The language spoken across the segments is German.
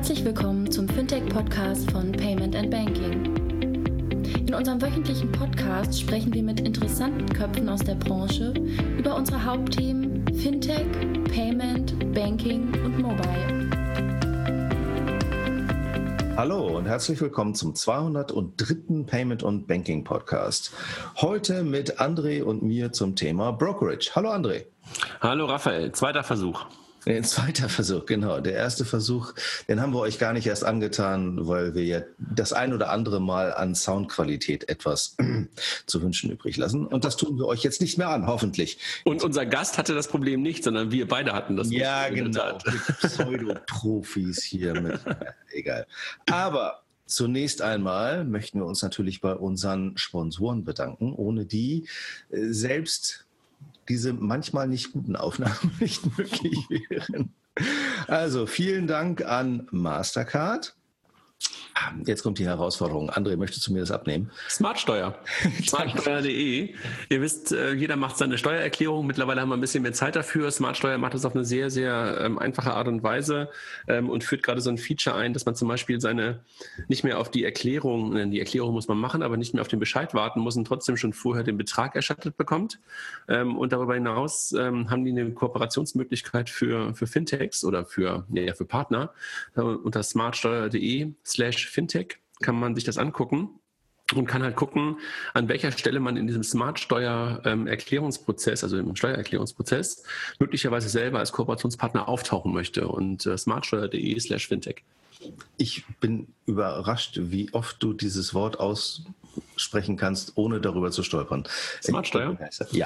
Herzlich willkommen zum Fintech-Podcast von Payment & Banking. In unserem wöchentlichen Podcast sprechen wir mit interessanten Köpfen aus der Branche über unsere Hauptthemen Fintech, Payment, Banking und Mobile. Hallo und herzlich willkommen zum 203. Payment & Banking Podcast. Heute mit André und mir zum Thema Brokerage. Hallo André. Hallo Raphael, zweiter Versuch. Ein zweiter Versuch, genau. Der erste Versuch, den haben wir euch gar nicht erst angetan, weil wir ja das ein oder andere Mal an Soundqualität etwas zu wünschen übrig lassen. Und das tun wir euch jetzt nicht mehr an, hoffentlich. Und unser Gast hatte das Problem nicht, sondern wir beide hatten das Problem. Ja, genau. Pseudoprofis hier mit. Egal. Aber zunächst einmal möchten wir uns natürlich bei unseren Sponsoren bedanken, ohne die selbst diese manchmal nicht guten Aufnahmen nicht möglich wären. Also vielen Dank an Mastercard. Jetzt kommt die Herausforderung. André, möchtest du mir das abnehmen? Smartsteuer. Smartsteuer.de. Ihr wisst, jeder macht seine Steuererklärung. Mittlerweile haben wir ein bisschen mehr Zeit dafür. Smartsteuer macht das auf eine sehr, sehr einfache Art und Weise und führt gerade so ein Feature ein, dass man zum Beispiel nicht mehr auf die Erklärung muss man machen, aber nicht mehr auf den Bescheid warten muss und trotzdem schon vorher den Betrag erstattet bekommt. Und darüber hinaus haben die eine Kooperationsmöglichkeit für Fintechs oder für Partner. Unter smartsteuer.de/Fintech kann man sich das angucken und kann halt gucken, an welcher Stelle man in diesem Smart-Steuer-Erklärungsprozess, also im Steuererklärungsprozess, möglicherweise selber als Kooperationspartner auftauchen möchte. Und smartsteuer.de/Fintech. Ich bin überrascht, wie oft du dieses Wort aussprechen kannst, ohne darüber zu stolpern. Smartsteuer? Ja.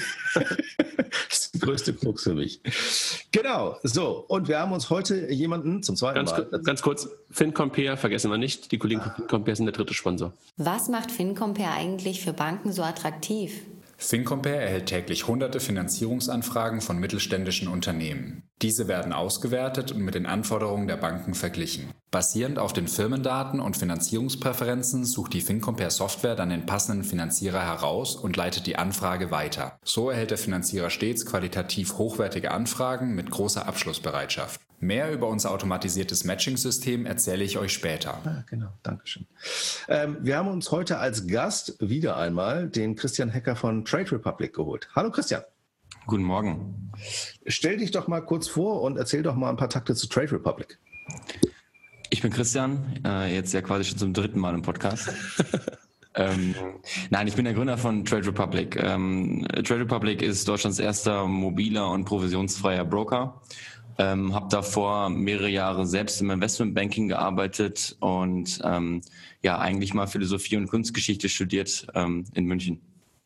Das ist der größte Krux für mich. Genau, so. Und wir haben uns heute jemanden zum zweiten Mal... Ganz kurz, FinCompare vergessen wir nicht. Die Kollegen von FinCompare sind der dritte Sponsor. Was macht FinCompare eigentlich für Banken so attraktiv? FinCompare erhält täglich hunderte Finanzierungsanfragen von mittelständischen Unternehmen. Diese werden ausgewertet und mit den Anforderungen der Banken verglichen. Basierend auf den Firmendaten und Finanzierungspräferenzen sucht die FinCompare Software dann den passenden Finanzierer heraus und leitet die Anfrage weiter. So erhält der Finanzierer stets qualitativ hochwertige Anfragen mit großer Abschlussbereitschaft. Mehr über unser automatisiertes Matching-System erzähle ich euch später. Ah, genau, Dankeschön. Wir haben uns heute als Gast wieder einmal den Christian Hecker von Trade Republic geholt. Hallo Christian. Guten Morgen. Stell dich doch mal kurz vor und erzähl doch mal ein paar Takte zu Trade Republic. Ich bin Christian, jetzt ja quasi schon zum dritten Mal im Podcast. Nein, ich bin der Gründer von Trade Republic. Trade Republic ist Deutschlands erster mobiler und provisionsfreier Broker. Habe davor mehrere Jahre selbst im Investmentbanking gearbeitet und eigentlich mal Philosophie und Kunstgeschichte studiert in München.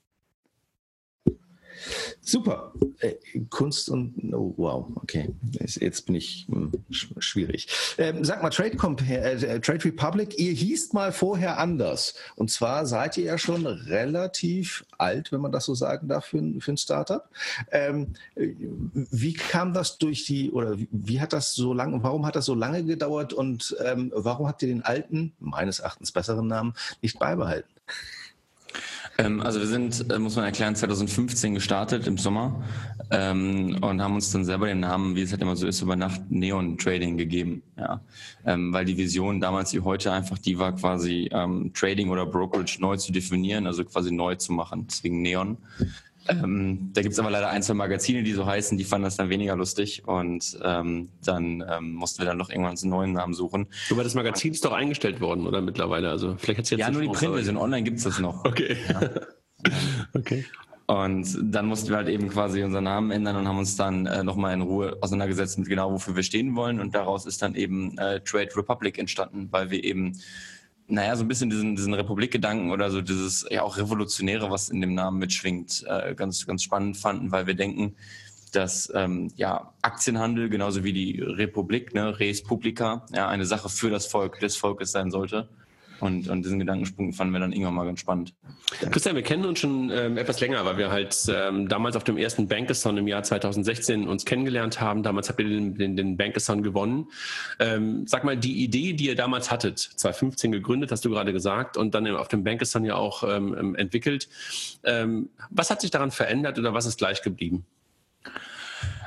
Super. Kunst und... Oh, wow, okay. Jetzt bin ich schwierig. Sag mal, Trade Republic, ihr hießt mal vorher anders. Und zwar seid ihr ja schon relativ alt, wenn man das so sagen darf, für ein Startup. Wie kam das wie hat das so lange, warum hat das so lange gedauert und warum habt ihr den alten, meines Erachtens besseren Namen, nicht beibehalten? Also wir sind, muss man erklären, 2015 gestartet im Sommer und haben uns dann selber den Namen, wie es halt immer so ist, über Nacht Neon Trading gegeben. Ja. Weil die Vision damals wie heute einfach die war, quasi Trading oder Brokerage neu zu definieren, also quasi neu zu machen, deswegen Neon. Da gibt es aber leider ein, zwei Magazine, die so heißen, die fanden das dann weniger lustig und dann mussten wir dann noch irgendwann einen neuen Namen suchen. Aber das Magazin ist doch eingestellt worden, oder mittlerweile? Also vielleicht hat's jetzt ja, nur die Printversion, online gibt es das noch. Okay. Ja. Okay. Und dann mussten wir halt eben quasi unseren Namen ändern und haben uns dann nochmal in Ruhe auseinandergesetzt mit genau, wofür wir stehen wollen. Und daraus ist dann eben Trade Republic entstanden, weil wir eben so ein bisschen diesen Republikgedanken oder so dieses ja auch Revolutionäre, was in dem Namen mitschwingt, ganz, ganz spannend fanden, weil wir denken, dass Aktienhandel genauso wie die Republik, Res Publica, eine Sache für das Volk, des Volkes sein sollte. Und diesen Gedankensprung fanden wir dann irgendwann mal ganz spannend. Christian, wir kennen uns schon etwas länger, weil wir halt damals auf dem ersten Bankathon im Jahr 2016 uns kennengelernt haben. Damals habt ihr den Bankathon gewonnen. Sag mal, die Idee, die ihr damals hattet, 2015 gegründet, hast du gerade gesagt, und dann auf dem Bankathon ja auch entwickelt. Was hat sich daran verändert oder was ist gleich geblieben?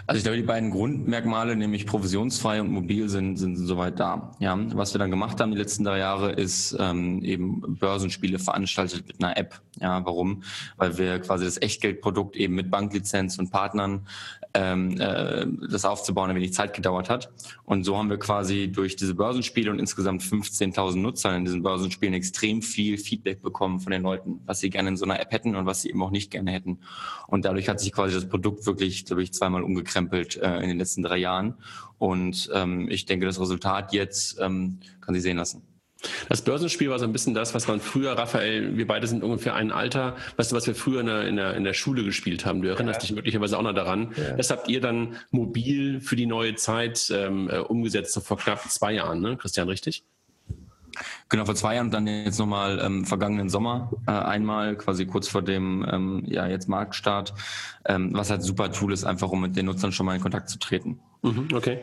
Also ich glaube, die beiden Grundmerkmale, nämlich provisionsfrei und mobil, sind soweit da. Ja, was wir dann gemacht haben die letzten 3 Jahre, ist eben Börsenspiele veranstaltet mit einer App. Ja, warum? Weil wir quasi das Echtgeldprodukt eben mit Banklizenz und Partnern das aufzubauen ein wenig Zeit gedauert hat. Und so haben wir quasi durch diese Börsenspiele und insgesamt 15.000 Nutzer in diesen Börsenspielen extrem viel Feedback bekommen von den Leuten, was sie gerne in so einer App hätten und was sie eben auch nicht gerne hätten. Und dadurch hat sich quasi das Produkt wirklich, glaube ich, zweimal umgekrempelt in den letzten 3 Jahren. Und ich denke, das Resultat jetzt kann sich sehen lassen. Das Börsenspiel war so ein bisschen das, was man früher, Raphael, wir beide sind ungefähr ein Alter, weißt du, was wir früher in der Schule gespielt haben. Du erinnerst dich möglicherweise auch noch daran. Ja. Das habt ihr dann mobil für die neue Zeit umgesetzt, so vor knapp 2 Jahren, ne? Christian, richtig? Genau, vor 2 Jahren, dann jetzt nochmal vergangenen Sommer einmal, quasi kurz vor dem jetzt Marktstart, was halt super Tool ist, einfach um mit den Nutzern schon mal in Kontakt zu treten. Okay.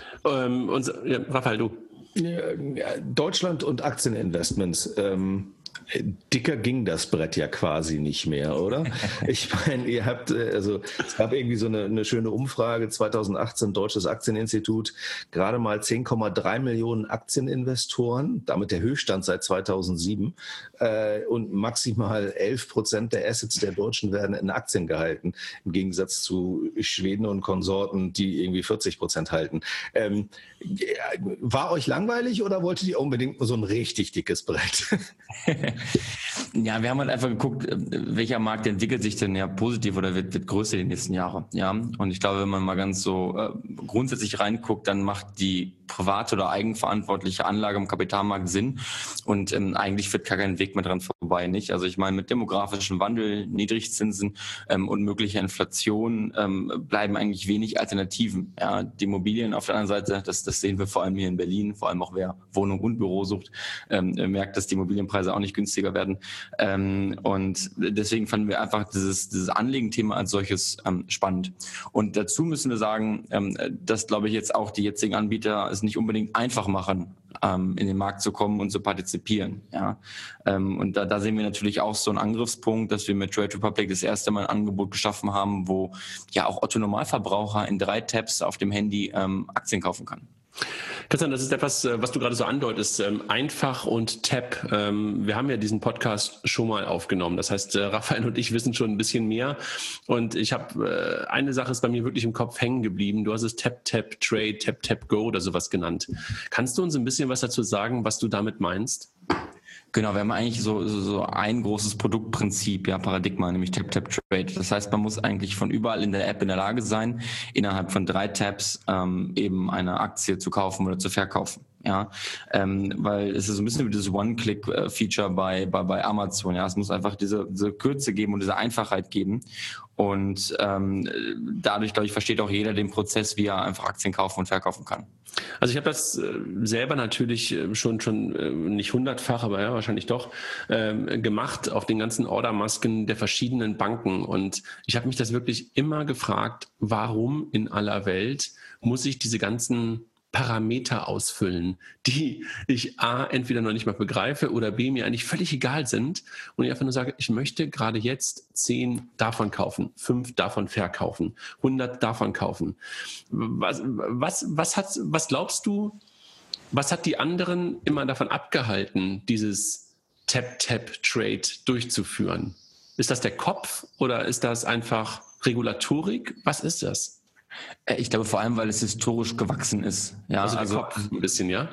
Raphael, du? Deutschland und Aktieninvestments. Dicker ging das Brett ja quasi nicht mehr, oder? Ich meine, ihr habt, es gab irgendwie so eine schöne Umfrage, 2018, Deutsches Aktieninstitut, gerade mal 10,3 Millionen Aktieninvestoren, damit der Höchststand seit 2007, und maximal 11% der Assets der Deutschen werden in Aktien gehalten, im Gegensatz zu Schweden und Konsorten, die irgendwie 40% halten. War euch langweilig oder wolltet ihr unbedingt so ein richtig dickes Brett? Ja, wir haben halt einfach geguckt, welcher Markt entwickelt sich denn ja positiv oder wird größer die nächsten Jahre. Ja, und ich glaube, wenn man mal ganz so grundsätzlich reinguckt, dann macht die private oder eigenverantwortliche Anlage am Kapitalmarkt Sinn und eigentlich führt gar kein Weg mehr dran vorbei, nicht? Also ich meine, mit demografischem Wandel, Niedrigzinsen und möglicher Inflation bleiben eigentlich wenig Alternativen. Ja, die Immobilien auf der anderen Seite, das sehen wir vor allem hier in Berlin, vor allem auch wer Wohnung und Büro sucht, merkt, dass die Immobilienpreise auch nicht günstiger werden. Und deswegen fanden wir einfach dieses Anlegenthema als solches spannend. Und dazu müssen wir sagen, dass, glaube ich, jetzt auch die jetzigen Anbieter es nicht unbedingt einfach machen, in den Markt zu kommen und zu partizipieren. Ja. Und da sehen wir natürlich auch so einen Angriffspunkt, dass wir mit Trade Republic das erste Mal ein Angebot geschaffen haben, wo ja auch Otto Normalverbraucher in 3 Taps auf dem Handy Aktien kaufen kann. Christian, das ist etwas, was du gerade so andeutest, einfach und Tap. Wir haben ja diesen Podcast schon mal aufgenommen. Das heißt, Raphael und ich wissen schon ein bisschen mehr. Und ich habe, eine Sache ist bei mir wirklich im Kopf hängen geblieben. Du hast es Tap, Tap, Trade, Tap, Tap, Go oder sowas genannt. Kannst du uns ein bisschen was dazu sagen, was du damit meinst? Genau, wir haben eigentlich so ein großes Produktprinzip, ja, Paradigma, nämlich Tap, Tap, Trade. Das heißt, man muss eigentlich von überall in der App in der Lage sein, innerhalb von 3 Taps eben eine Aktie zu kaufen oder zu verkaufen. Ja, weil es ist so ein bisschen wie dieses One-Click-Feature bei Amazon. Ja, es muss einfach diese Kürze geben und diese Einfachheit geben. Und dadurch, glaube ich, versteht auch jeder den Prozess, wie er einfach Aktien kaufen und verkaufen kann. Also ich habe das selber natürlich schon nicht 100-fach, aber ja, wahrscheinlich doch, gemacht auf den ganzen Ordermasken der verschiedenen Banken. Und ich habe mich das wirklich immer gefragt, warum in aller Welt muss ich diese ganzen Parameter ausfüllen, die ich A, entweder noch nicht mal begreife oder B, mir eigentlich völlig egal sind und ich einfach nur sage, ich möchte gerade jetzt 10 davon kaufen, 5 davon verkaufen, 100 davon kaufen. Was glaubst du, was hat die anderen immer davon abgehalten, dieses Tap-Tap-Trade durchzuführen? Ist das der Kopf oder ist das einfach Regulatorik? Was ist das? Ich glaube vor allem, weil es historisch gewachsen ist. Ja, also Kopf ein bisschen, ja?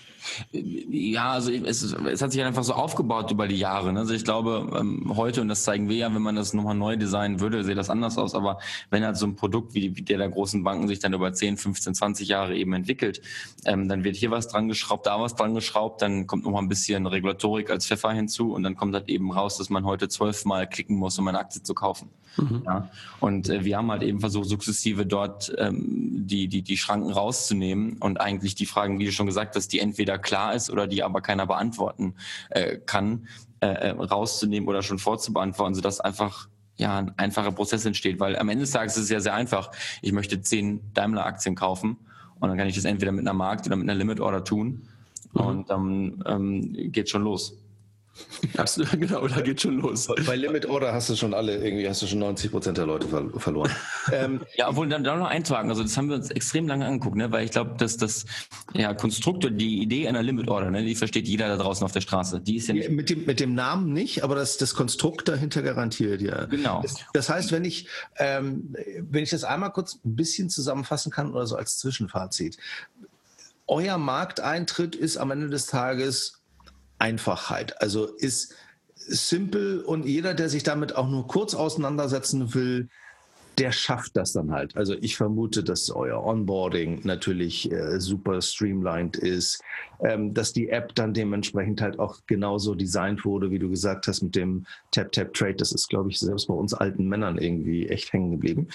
Ja, also es hat sich einfach so aufgebaut über die Jahre. Ne? Also ich glaube, heute, und das zeigen wir ja, wenn man das nochmal neu designen würde, sähe das anders aus. Aber wenn halt so ein Produkt wie der großen Banken sich dann über 10, 15, 20 Jahre eben entwickelt, dann wird hier was dran geschraubt, da was dran geschraubt, dann kommt nochmal ein bisschen Regulatorik als Pfeffer hinzu und dann kommt halt eben raus, dass man heute 12 Mal klicken muss, um eine Aktie zu kaufen. Mhm. Ja? Und wir haben halt eben versucht, sukzessive dort die Schranken rauszunehmen und eigentlich die Fragen, wie du schon gesagt hast, die entweder klar ist oder die aber keiner beantworten kann, rauszunehmen oder schon vorzubeantworten, sodass einfach ein einfacher Prozess entsteht. Weil am Ende des Tages ist es ja sehr einfach. Ich möchte 10 Daimler-Aktien kaufen und dann kann ich das entweder mit einer Markt- oder mit einer Limit-Order tun und dann geht's schon los. Absolut, genau, da geht schon los. Bei Limit Order hast du schon 90% der Leute verloren. Ja, obwohl dann noch eintragen, also das haben wir uns extrem lange angeguckt, ne? Weil ich glaube, dass das Konstrukt, die Idee einer Limit Order, ne, die versteht jeder da draußen auf der Straße. Die ist ja nicht mit dem Namen nicht, aber das Konstrukt dahinter garantiert, ja. Genau. Das heißt, wenn ich das einmal kurz ein bisschen zusammenfassen kann oder so als Zwischenfazit. Euer Markteintritt ist am Ende des Tages Einfachheit. Also ist simpel und jeder, der sich damit auch nur kurz auseinandersetzen will, der schafft das dann halt. Also ich vermute, dass euer Onboarding natürlich super streamlined ist, dass die App dann dementsprechend halt auch genauso designt wurde, wie du gesagt hast, mit dem Tap-Tap-Trade. Das ist, glaube ich, selbst bei uns alten Männern irgendwie echt hängen geblieben.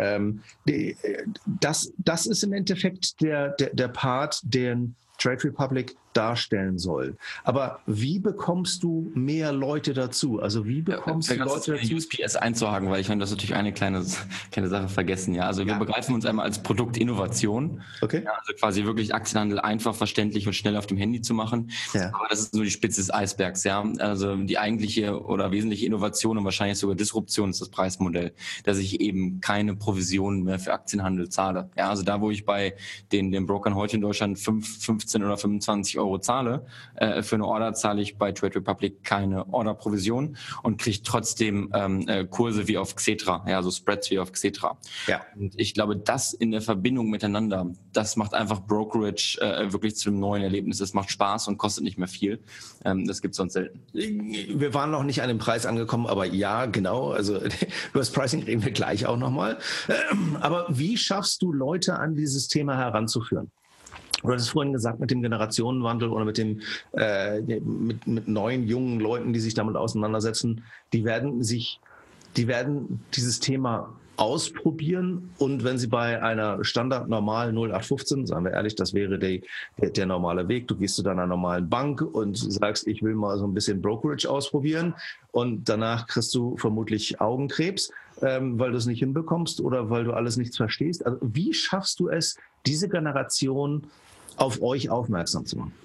Das ist im Endeffekt der Part, den Trade Republic darstellen soll. Aber wie bekommst du mehr Leute dazu? Also wie bekommst du Leute dazu? USPS einzuhaken, weil ich habe das natürlich eine kleine Sache vergessen. Ja, also wir begreifen uns einmal als Produktinnovation. Okay. Ja, also quasi wirklich Aktienhandel einfach, verständlich und schnell auf dem Handy zu machen. Ja. Aber das ist nur die Spitze des Eisbergs. Ja, also die eigentliche oder wesentliche Innovation und wahrscheinlich sogar Disruption ist das Preismodell, dass ich eben keine Provisionen mehr für Aktienhandel zahle. Ja, also da, wo ich bei den Brokern heute in Deutschland 15 oder 25 Euro zahle, für eine Order zahle ich bei Trade Republic keine Order-Provision und kriege trotzdem Kurse wie auf Xetra, ja, so Spreads wie auf Xetra. Ja. Und ich glaube, das in der Verbindung miteinander, das macht einfach Brokerage wirklich zu einem neuen Erlebnis. Das macht Spaß und kostet nicht mehr viel. Das gibt es sonst selten. Wir waren noch nicht an dem Preis angekommen, aber ja, genau. Also über das Pricing reden wir gleich auch nochmal. Aber wie schaffst du Leute an dieses Thema heranzuführen? Du hattest vorhin gesagt, mit dem Generationenwandel oder mit neuen, jungen Leuten, die sich damit auseinandersetzen, die werden dieses Thema ausprobieren und wenn sie bei einer standardnormalen 0815, sagen wir ehrlich, das wäre der normale Weg, du gehst zu deiner normalen Bank und sagst, ich will mal so ein bisschen Brokerage ausprobieren und danach kriegst du vermutlich Augenkrebs, weil du es nicht hinbekommst oder weil du alles nichts verstehst. Also wie schaffst du es, diese Generation auf euch aufmerksam zu machen?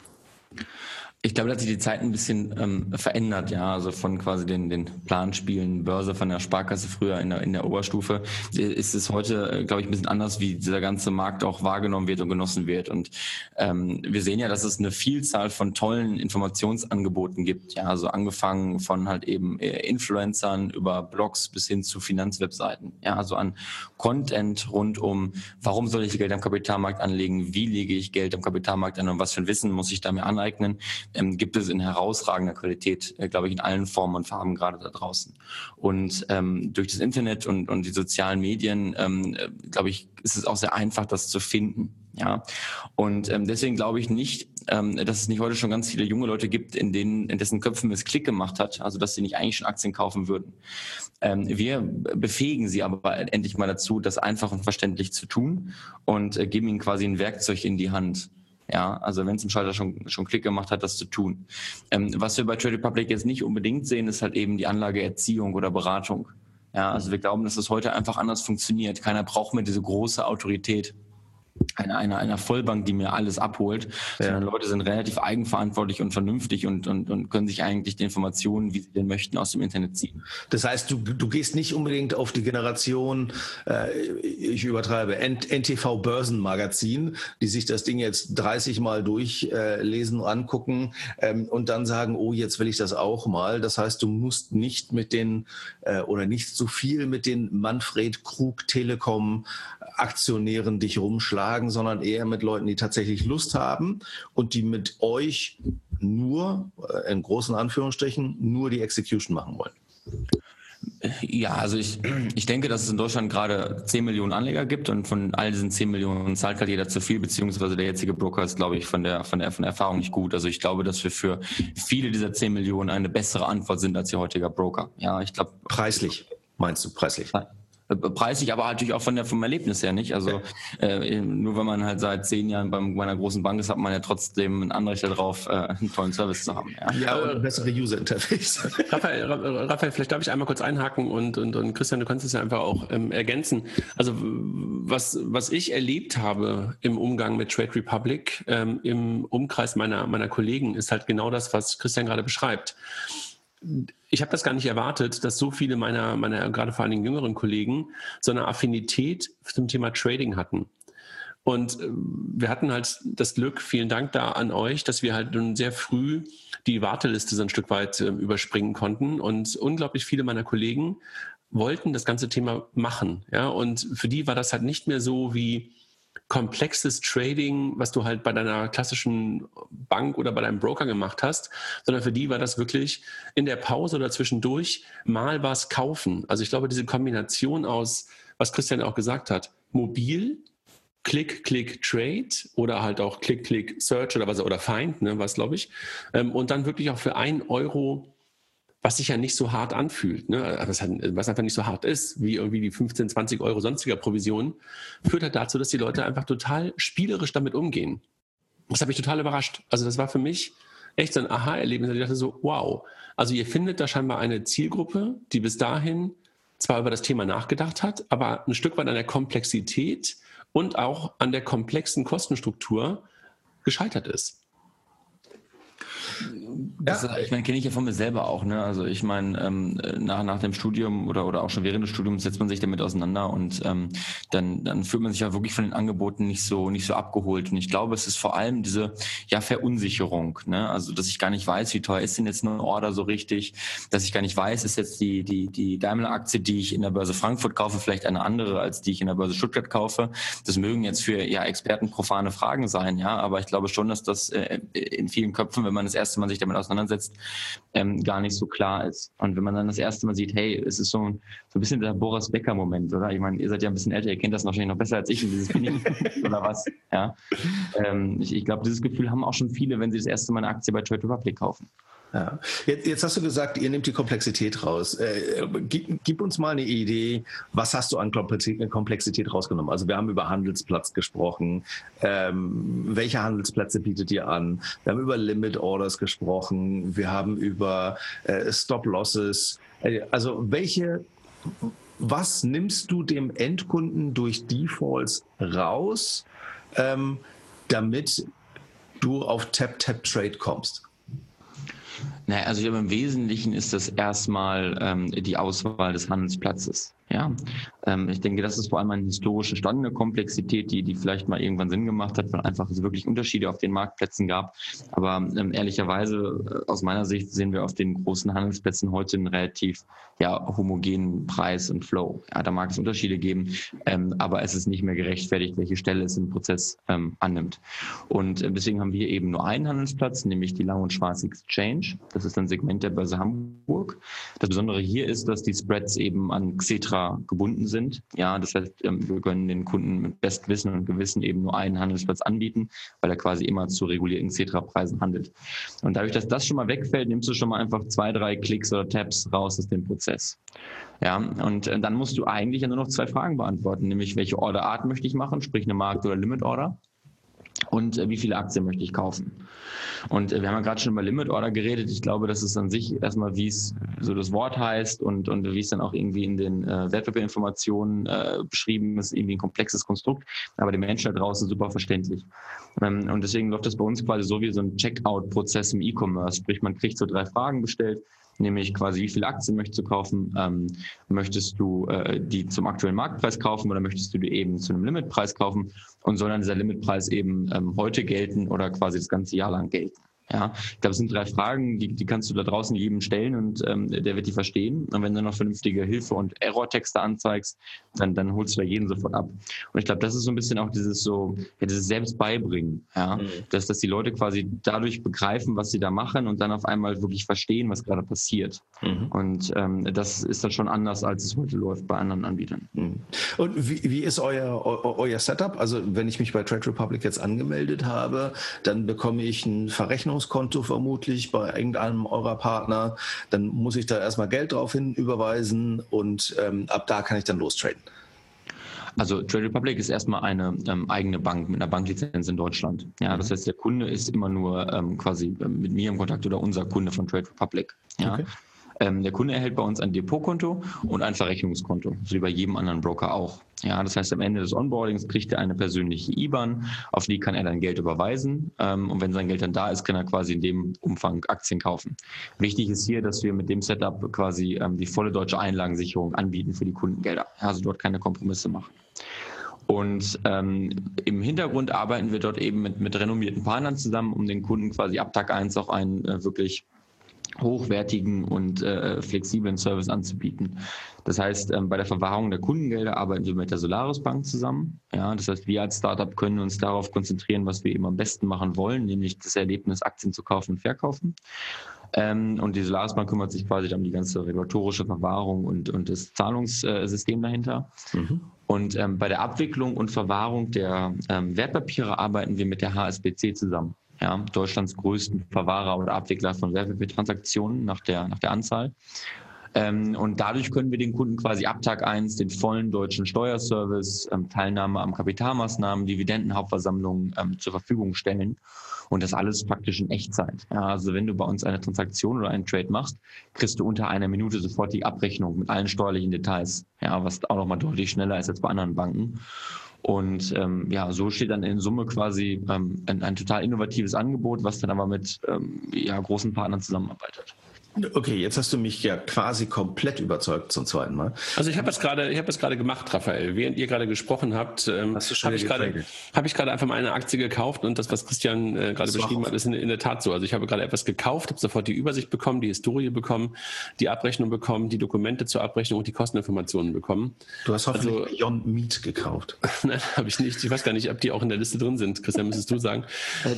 Ich glaube, dass sich die Zeit ein bisschen verändert, ja, also von quasi den Planspielen, Börse von der Sparkasse früher in der Oberstufe, ist es heute, glaube ich, ein bisschen anders, wie dieser ganze Markt auch wahrgenommen wird und genossen wird. Und wir sehen ja, dass es eine Vielzahl von tollen Informationsangeboten gibt, ja, also angefangen von halt eben Influencern über Blogs bis hin zu Finanzwebseiten, ja, also an Content rund um, warum soll ich Geld am Kapitalmarkt anlegen, wie lege ich Geld am Kapitalmarkt an und was für ein Wissen muss ich da mir aneignen, gibt es in herausragender Qualität, glaube ich, in allen Formen und Farben gerade da draußen. Und durch das Internet und die sozialen Medien, glaube ich, ist es auch sehr einfach, das zu finden. Ja, und deswegen glaube ich nicht, dass es nicht heute schon ganz viele junge Leute gibt, in dessen Köpfen es Klick gemacht hat, also dass sie nicht eigentlich schon Aktien kaufen würden. Wir befähigen sie aber endlich mal dazu, das einfach und verständlich zu tun und geben ihnen quasi ein Werkzeug in die Hand. Ja, also wenn es im Schalter schon Klick gemacht hat, das zu tun. Was wir bei Trade Republic jetzt nicht unbedingt sehen, ist halt eben die Anlageerziehung oder Beratung. Ja, also wir glauben, dass das heute einfach anders funktioniert. Keiner braucht mehr diese große Autorität einer Vollbank, die mir alles abholt, sondern Leute sind relativ eigenverantwortlich und vernünftig und können sich eigentlich die Informationen, wie sie denn möchten, aus dem Internet ziehen. Das heißt, du gehst nicht unbedingt auf die Generation, ich übertreibe, NTV Börsenmagazin, die sich das Ding jetzt 30 Mal durchlesen, angucken und dann sagen, oh, jetzt will ich das auch mal. Das heißt, du musst nicht mit den oder nicht so viel mit den Manfred Krug Telekom Aktionären dich rumschlagen, sondern eher mit Leuten, die tatsächlich Lust haben und die mit euch nur, in großen Anführungsstrichen, nur die Execution machen wollen. Ja, also ich denke, dass es in Deutschland gerade 10 Millionen Anleger gibt und von all diesen 10 Millionen zahlt gerade jeder zu viel, beziehungsweise der jetzige Broker ist, glaube ich, von der Erfahrung nicht gut. Also ich glaube, dass wir für viele dieser 10 Millionen eine bessere Antwort sind als ihr heutiger Broker. Ja, ich glaube. Preislich, meinst du, preislich? Preislich, aber natürlich auch vom Erlebnis her nicht. Also nur wenn man halt seit 10 Jahren bei einer großen Bank ist, hat man ja trotzdem ein Anrecht darauf, einen tollen Service zu haben. Ja, und bessere User-Interface. Raphael, vielleicht darf ich einmal kurz einhaken und Christian, du kannst es ja einfach auch ergänzen. Also was ich erlebt habe im Umgang mit Trade Republic, im Umkreis meiner Kollegen, ist halt genau das, was Christian gerade beschreibt. Ich habe das gar nicht erwartet, dass so viele meiner gerade vor allen Dingen jüngeren Kollegen so eine Affinität zum Thema Trading hatten. Und wir hatten halt das Glück, vielen Dank da an euch, dass wir halt nun sehr früh die Warteliste so ein Stück weit überspringen konnten. Und unglaublich viele meiner Kollegen wollten das ganze Thema machen. Ja? Und für die war das halt nicht mehr so wie komplexes Trading, was du halt bei deiner klassischen Bank oder bei deinem Broker gemacht hast, sondern für die war das wirklich in der Pause oder zwischendurch mal was kaufen. Also ich glaube, diese Kombination aus, was Christian auch gesagt hat, mobil, Click, Click, Trade oder halt auch Click, Click, Search oder Find, ne, was glaube ich, und dann wirklich auch für 1 Euro, was sich ja nicht so hart anfühlt, ne? Was einfach nicht so hart ist, wie irgendwie die 15, 20 Euro sonstiger Provision, führt halt dazu, dass die Leute einfach total spielerisch damit umgehen. Das hat mich total überrascht. Also das war für mich echt so ein Aha-Erlebnis. Ich dachte so, wow. Also ihr findet da scheinbar eine Zielgruppe, die bis dahin zwar über das Thema nachgedacht hat, aber ein Stück weit an der Komplexität und auch an der komplexen Kostenstruktur gescheitert ist. Ich meine, kenne ich ja von mir selber auch, ne? Also ich meine, nach dem Studium oder auch schon während des Studiums setzt man sich damit auseinander und dann fühlt man sich ja wirklich von den Angeboten nicht so abgeholt. Und ich glaube, es ist vor allem diese Verunsicherung, ne? Also dass ich gar nicht weiß, wie teuer ist denn jetzt eine Order so richtig, dass ich gar nicht weiß, ist jetzt die Daimler-Aktie, die ich in der Börse Frankfurt kaufe, vielleicht eine andere, als die ich in der Börse Stuttgart kaufe. Das mögen jetzt für Experten profane Fragen sein, ja, aber ich glaube schon, dass das in vielen Köpfen, wenn man das erste Mal sich damit auseinandersetzt, gar nicht so klar ist. Und wenn man dann das erste Mal sieht, hey, es ist so ein bisschen der Boris Becker-Moment, oder? Ich meine, ihr seid ja ein bisschen älter, ihr kennt das wahrscheinlich noch besser als ich, dieses Feeling oder was. Ja? Ich glaube, dieses Gefühl haben auch schon viele, wenn sie das erste Mal eine Aktie bei Trade Republic kaufen. Ja. Jetzt hast du gesagt, ihr nehmt die Komplexität raus. Gib uns mal eine Idee, was hast du an Komplexität rausgenommen? Also wir haben über Handelsplatz gesprochen. Welche Handelsplätze bietet ihr an? Wir haben über Limit Orders gesprochen. Wir haben über Stop Losses. Also was nimmst du dem Endkunden durch Defaults raus, damit du auf Tap-Tap-Trade kommst? Naja, also ich glaube, im Wesentlichen ist das erstmal die Auswahl des Handelsplatzes. Ja, ich denke, das ist vor allem eine historisch entstandene Komplexität, die vielleicht mal irgendwann Sinn gemacht hat, weil einfach es wirklich Unterschiede auf den Marktplätzen gab. Aber ehrlicherweise, aus meiner Sicht, sehen wir auf den großen Handelsplätzen heute einen relativ homogenen Preis und Flow. Ja, da mag es Unterschiede geben, aber es ist nicht mehr gerechtfertigt, welche Stelle es im Prozess annimmt. Und deswegen haben wir eben nur einen Handelsplatz, nämlich die Lang- und Schwarz-Exchange. Das ist ein Segment der Börse Hamburg. Das Besondere hier ist, dass die Spreads eben an Xetra gebunden sind. Ja, das heißt, wir können den Kunden mit bestem Wissen und Gewissen eben nur einen Handelsplatz anbieten, weil er quasi immer zu regulierten Xetra-Preisen handelt. Und dadurch, dass das schon mal wegfällt, nimmst du schon mal einfach 2, 3 Klicks oder Tabs raus aus dem Prozess. Ja, und dann musst du eigentlich ja nur noch 2 Fragen beantworten, nämlich welche Orderart möchte ich machen, sprich eine Markt- oder Limit-Order. Und wie viele Aktien möchte ich kaufen? Und wir haben ja gerade schon über Limit Order geredet. Ich glaube, das ist an sich erstmal, wie es so das Wort heißt und wie es dann auch irgendwie in den Wertpapierinformationen beschrieben ist, irgendwie ein komplexes Konstrukt, aber den Menschen da draußen super verständlich. Und deswegen läuft das bei uns quasi so wie so ein Checkout-Prozess im E-Commerce. Sprich, man kriegt so 3 Fragen gestellt, nämlich quasi, wie viele Aktien möchtest du kaufen? Möchtest du die zum aktuellen Marktpreis kaufen oder möchtest du die eben zu einem Limitpreis kaufen? Und soll dann dieser Limitpreis eben heute gelten oder quasi das ganze Jahr lang gelten? Ja, ich glaube, es sind 3 Fragen, die kannst du da draußen jedem stellen und der wird die verstehen. Und wenn du noch vernünftige Hilfe- und Error-Texte anzeigst, dann holst du da jeden sofort ab. Und ich glaube, das ist so ein bisschen auch dieses Selbstbeibringen, dass die Leute quasi dadurch begreifen, was sie da machen und dann auf einmal wirklich verstehen, was gerade passiert. Und das ist dann schon anders, als es heute läuft bei anderen Anbietern. Und wie ist euer Setup? Also wenn ich mich bei Trade Republic jetzt angemeldet habe, dann bekomme ich einen Verrechnungsauftrag Anzahlungskonto vermutlich bei irgendeinem eurer Partner. Dann muss ich da erstmal Geld drauf hin überweisen und ab da kann ich dann lostraden. Also Trade Republic ist erstmal eine eigene Bank mit einer Banklizenz in Deutschland. Ja, das heißt, der Kunde ist immer nur quasi mit mir im Kontakt oder unser Kunde von Trade Republic. Ja. Okay. Der Kunde erhält bei uns ein Depotkonto und ein Verrechnungskonto, so wie bei jedem anderen Broker auch. Ja, das heißt, am Ende des Onboardings kriegt er eine persönliche IBAN, auf die kann er dann Geld überweisen. Und wenn sein Geld dann da ist, kann er quasi in dem Umfang Aktien kaufen. Wichtig ist hier, dass wir mit dem Setup quasi die volle deutsche Einlagensicherung anbieten für die Kundengelder. Also dort keine Kompromisse machen. Und im Hintergrund arbeiten wir dort eben mit renommierten Partnern zusammen, um den Kunden quasi ab Tag 1 auch einen wirklich hochwertigen und flexiblen Service anzubieten. Das heißt, bei der Verwahrung der Kundengelder arbeiten wir mit der Solaris Bank zusammen. Ja, das heißt, wir als Startup können uns darauf konzentrieren, was wir eben am besten machen wollen, nämlich das Erlebnis, Aktien zu kaufen und verkaufen. Und die Solaris Bank kümmert sich quasi um die ganze regulatorische Verwahrung und das Zahlungssystem dahinter. Mhm. Und bei der Abwicklung und Verwahrung der Wertpapiere arbeiten wir mit der HSBC zusammen. Ja, Deutschlands größten Verwahrer oder Abwickler von Wertpapiertransaktionen nach der Anzahl. Und dadurch können wir den Kunden quasi ab Tag 1 den vollen deutschen Steuerservice, Teilnahme am Kapitalmaßnahmen, Dividendenhauptversammlungen zur Verfügung stellen. Und das alles praktisch in Echtzeit. Ja, also wenn du bei uns eine Transaktion oder einen Trade machst, kriegst du unter einer Minute sofort die Abrechnung mit allen steuerlichen Details. Ja, was auch nochmal deutlich schneller ist als bei anderen Banken. Und so steht dann in Summe quasi ein total innovatives Angebot, was dann aber mit großen Partnern zusammenarbeitet. Okay, jetzt hast du mich ja quasi komplett überzeugt zum zweiten Mal. Also ich habe es gerade gemacht, Raphael. Während ihr gerade gesprochen habt, habe ich gerade einfach mal eine Aktie gekauft und das, was Christian gerade beschrieben hat, ist in der Tat so. Also ich habe gerade etwas gekauft, habe sofort die Übersicht bekommen, die Historie bekommen, die Abrechnung bekommen, die Dokumente zur Abrechnung und die Kosteninformationen bekommen. Du hast hoffentlich Beyond Meat gekauft. Nein, habe ich nicht. Ich weiß gar nicht, ob die auch in der Liste drin sind. Christian, müsstest du sagen.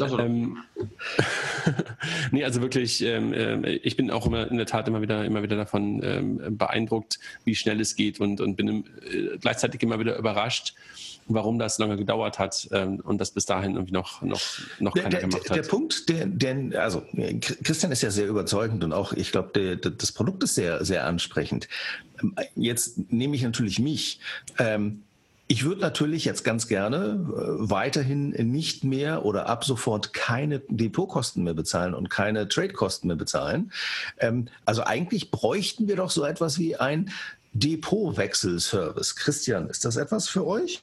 Nee, also wirklich, ich bin auch in der Tat immer wieder davon beeindruckt, wie schnell es geht und bin gleichzeitig immer wieder überrascht, warum das lange gedauert hat und das bis dahin irgendwie noch keiner gemacht hat. Der Punkt, also Christian ist ja sehr überzeugend und auch, ich glaube, das Produkt ist sehr, sehr ansprechend. Jetzt nehme ich natürlich mich. Ich würde natürlich jetzt ganz gerne weiterhin nicht mehr oder ab sofort keine Depotkosten mehr bezahlen und keine Tradekosten mehr bezahlen. Also eigentlich bräuchten wir doch so etwas wie ein Depotwechselservice. Christian, ist das etwas für euch?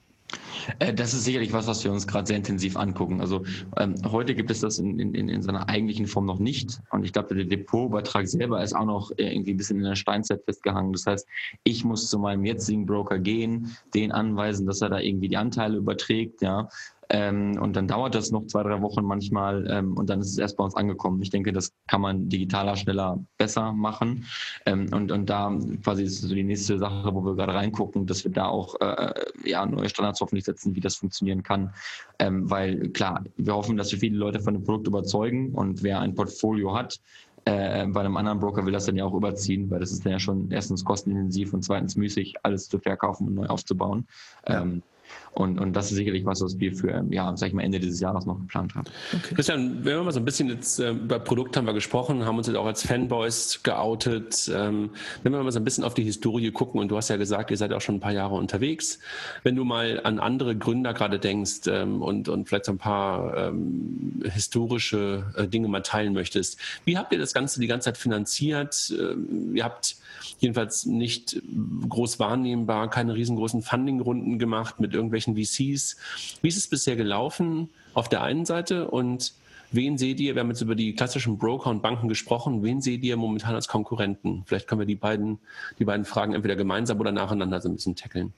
Das ist sicherlich was wir uns gerade sehr intensiv angucken. Also heute gibt es das in seiner eigentlichen Form noch nicht. Und ich glaube, der Depotübertrag selber ist auch noch irgendwie ein bisschen in der Steinzeit festgehangen. Das heißt, ich muss zu meinem jetzigen Broker gehen, den anweisen, dass er da irgendwie die Anteile überträgt, ja. Und dann dauert das noch 2-3 Wochen manchmal und dann ist es erst bei uns angekommen. Ich denke, das kann man digitaler, schneller, besser machen. Und da quasi ist so die nächste Sache, wo wir gerade reingucken, dass wir da auch neue Standards hoffentlich setzen, wie das funktionieren kann. Weil klar, wir hoffen, dass wir viele Leute von dem Produkt überzeugen und wer ein Portfolio hat, bei einem anderen Broker will das dann ja auch überziehen, weil das ist dann ja schon erstens kostenintensiv und zweitens müßig, alles zu verkaufen und neu aufzubauen. Ja. Und das ist sicherlich was wir für Ende dieses Jahres noch geplant haben. Okay. Christian, wenn wir mal so ein bisschen jetzt über Produkt haben wir gesprochen, haben uns jetzt auch als Fanboys geoutet. Wenn wir mal so ein bisschen auf die Historie gucken, und du hast ja gesagt, ihr seid auch schon ein paar Jahre unterwegs. Wenn du mal an andere Gründer gerade denkst und vielleicht so ein paar historische Dinge mal teilen möchtest, wie habt ihr das Ganze die ganze Zeit finanziert? Ihr habt jedenfalls nicht groß wahrnehmbar, keine riesengroßen Funding-Runden gemacht mit irgendwelchen VCs. Wie ist es bisher gelaufen auf der einen Seite und wen seht ihr, wir haben jetzt über die klassischen Broker und Banken gesprochen, wen seht ihr momentan als Konkurrenten? Vielleicht können wir die beiden Fragen entweder gemeinsam oder nacheinander so ein bisschen tackeln.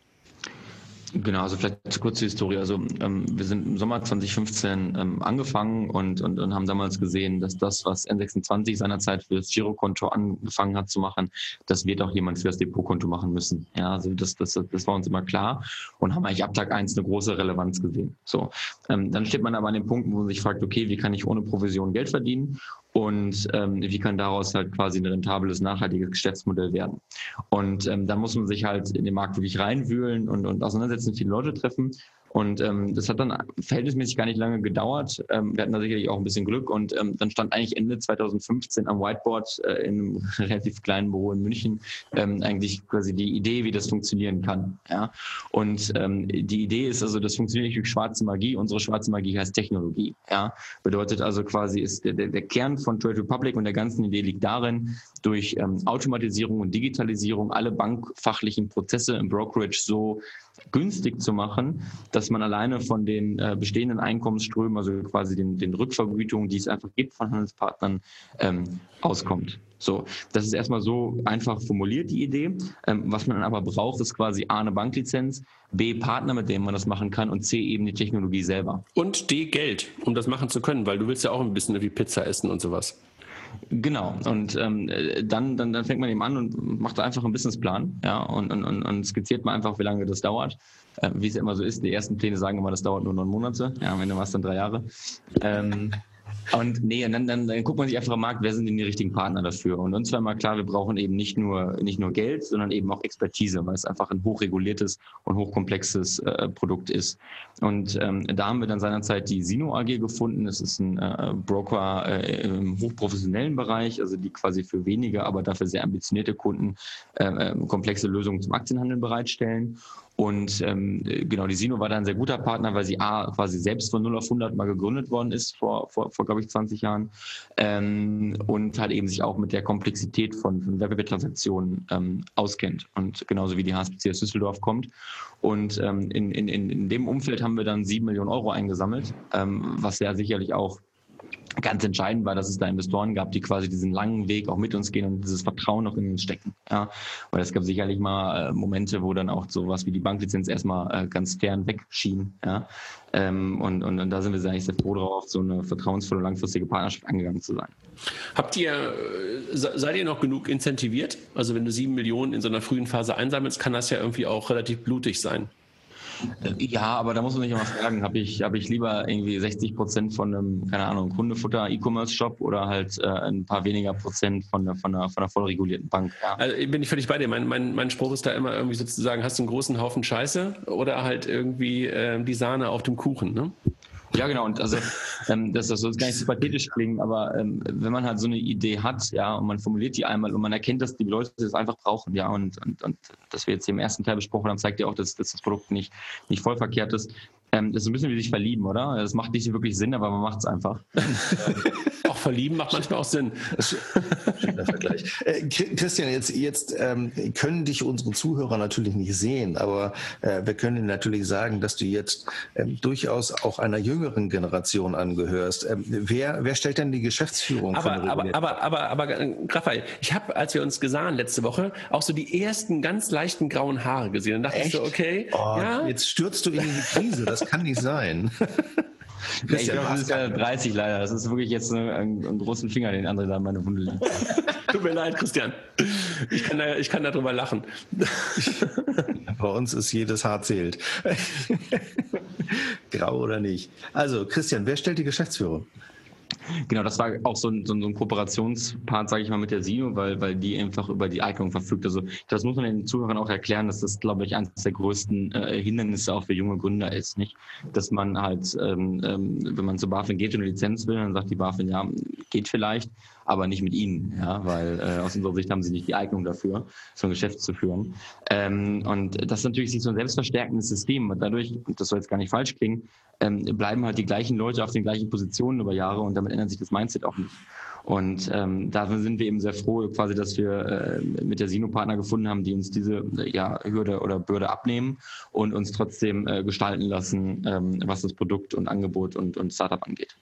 Genau, also vielleicht kurz die Historie. Also wir sind im Sommer 2015 angefangen und haben damals gesehen, dass das, was N26 seinerzeit für das Girokonto angefangen hat zu machen, das wird auch jemand für das Depotkonto machen müssen. Ja, also das war uns immer klar und haben eigentlich ab Tag 1 eine große Relevanz gesehen. So, dann steht man aber an den Punkten, wo man sich fragt, okay, wie kann ich ohne Provision Geld verdienen? Und wie kann daraus halt quasi ein rentables, nachhaltiges Geschäftsmodell werden? Und da muss man sich halt in den Markt wirklich reinwühlen und auseinandersetzen, viele Leute treffen. Und das hat dann verhältnismäßig gar nicht lange gedauert. Wir hatten da sicherlich auch ein bisschen Glück und dann stand eigentlich Ende 2015 am Whiteboard in einem relativ kleinen Büro in München eigentlich quasi die Idee, wie das funktionieren kann. Ja? Und die Idee ist also, das funktioniert nicht durch schwarze Magie. Unsere schwarze Magie heißt Technologie. Ja? Bedeutet also quasi, ist der Kern von Trade Republic und der ganzen Idee liegt darin, durch Automatisierung und Digitalisierung alle bankfachlichen Prozesse im Brokerage so günstig zu machen, dass man alleine von den bestehenden Einkommensströmen, also quasi den Rückvergütungen, die es einfach gibt von Handelspartnern, auskommt. So, das ist erstmal so einfach formuliert, die Idee. Was man dann aber braucht, ist quasi A, eine Banklizenz, B, Partner, mit denen man das machen kann und C, eben die Technologie selber. Und D, Geld, um das machen zu können, weil du willst ja auch ein bisschen wie Pizza essen und sowas. Genau, und dann fängt man eben an und macht einfach einen Businessplan, ja, und skizziert mal einfach, wie lange das dauert. Wie es ja immer so ist, die ersten Pläne sagen immer, das dauert nur 9 Monate, ja, am Ende war es dann 3 Jahre. Und dann guckt man sich einfach am Markt, wer sind denn die richtigen Partner dafür? Und uns war immer klar, wir brauchen eben nicht nur Geld, sondern eben auch Expertise, weil es einfach ein hochreguliertes und hochkomplexes Produkt ist. Und da haben wir dann seinerzeit die Sino AG gefunden. Das ist ein Broker im hochprofessionellen Bereich, also die quasi für wenige, aber dafür sehr ambitionierte Kunden komplexe Lösungen zum Aktienhandel bereitstellen. Und genau, die Sino war da ein sehr guter Partner, weil sie quasi selbst von 0 auf 100 mal gegründet worden ist vor glaube ich, 20 Jahren und halt eben sich auch mit der Komplexität von Wertpapiertransaktionen auskennt und genauso wie die HSBC aus Düsseldorf kommt. Und in dem Umfeld haben wir dann 7 Millionen Euro eingesammelt, was ja sicherlich auch ganz entscheidend war, dass es da Investoren gab, die quasi diesen langen Weg auch mit uns gehen und dieses Vertrauen auch in uns stecken. Ja? Weil es gab sicherlich mal Momente, wo dann auch sowas wie die Banklizenz erstmal ganz fern weg schien. Ja? Und da sind wir eigentlich sehr froh drauf, so eine vertrauensvolle, langfristige Partnerschaft angegangen zu sein. Seid ihr noch genug incentiviert? Also wenn du 7 Millionen in so einer frühen Phase einsammelst, kann das ja irgendwie auch relativ blutig sein. Ja, aber da muss man sich immer fragen, habe ich lieber irgendwie 60% von einem, keine Ahnung, Hundefutter E-Commerce-Shop oder halt ein paar weniger Prozent von einer voll regulierten Bank. Ja. Also bin ich völlig bei dir. Mein Spruch ist da immer irgendwie sozusagen, hast du einen großen Haufen Scheiße oder halt irgendwie die Sahne auf dem Kuchen, ne? Ja, genau. Und also das soll jetzt gar nicht so pathetisch klingen, aber wenn man halt so eine Idee hat, ja, und man formuliert die einmal und man erkennt, dass die Leute das einfach brauchen, ja, und das wir jetzt hier im ersten Teil besprochen haben, zeigt ja auch, dass das Produkt nicht voll verkehrt ist. Das ist ein bisschen wie sich verlieben, oder? Das macht nicht wirklich Sinn, aber man macht es einfach. Auch verlieben macht manchmal auch Sinn. Schöner Vergleich. Christian, jetzt können dich unsere Zuhörer natürlich nicht sehen, aber wir können ihnen natürlich sagen, dass du jetzt durchaus auch einer jüngeren Generation angehörst. Wer stellt denn die Geschäftsführung von der Aber Raphael, ich habe, als wir uns gesahen letzte Woche, auch so die ersten ganz leichten grauen Haare gesehen. Dann dachte ich so, okay, ja. Jetzt stürzt du in die Krise, das kann nicht sein. Ja, ich glaube, das ist ja 30 leider. Das ist wirklich jetzt einen großen Finger, den André da in meine Wunde legt. Tut mir leid, Christian. Ich kann darüber lachen. Bei uns ist jedes Haar zählt. Grau oder nicht. Also, Christian, wer stellt die Geschäftsführung? Genau, das war auch so ein Kooperationspart, sage ich mal, mit der Sino, weil die einfach über die Eignung verfügt. Also das muss man den Zuhörern auch erklären, dass das, glaube ich, eines der größten Hindernisse auch für junge Gründer ist, nicht? Dass man halt, wenn man zu BaFin geht und eine Lizenz will, dann sagt die BaFin, ja, geht vielleicht, aber nicht mit Ihnen, ja, weil aus unserer Sicht haben Sie nicht die Eignung dafür, so ein Geschäft zu führen. Und das ist natürlich so ein selbstverstärkendes System. Und dadurch, und das soll jetzt gar nicht falsch klingen, bleiben halt die gleichen Leute auf den gleichen Positionen über Jahre und damit ändert sich das Mindset auch nicht. Und dafür sind wir eben sehr froh, quasi, dass wir mit der Sino Partner gefunden haben, die uns diese Hürde oder Bürde abnehmen und uns trotzdem gestalten lassen, was das Produkt und Angebot und Startup angeht.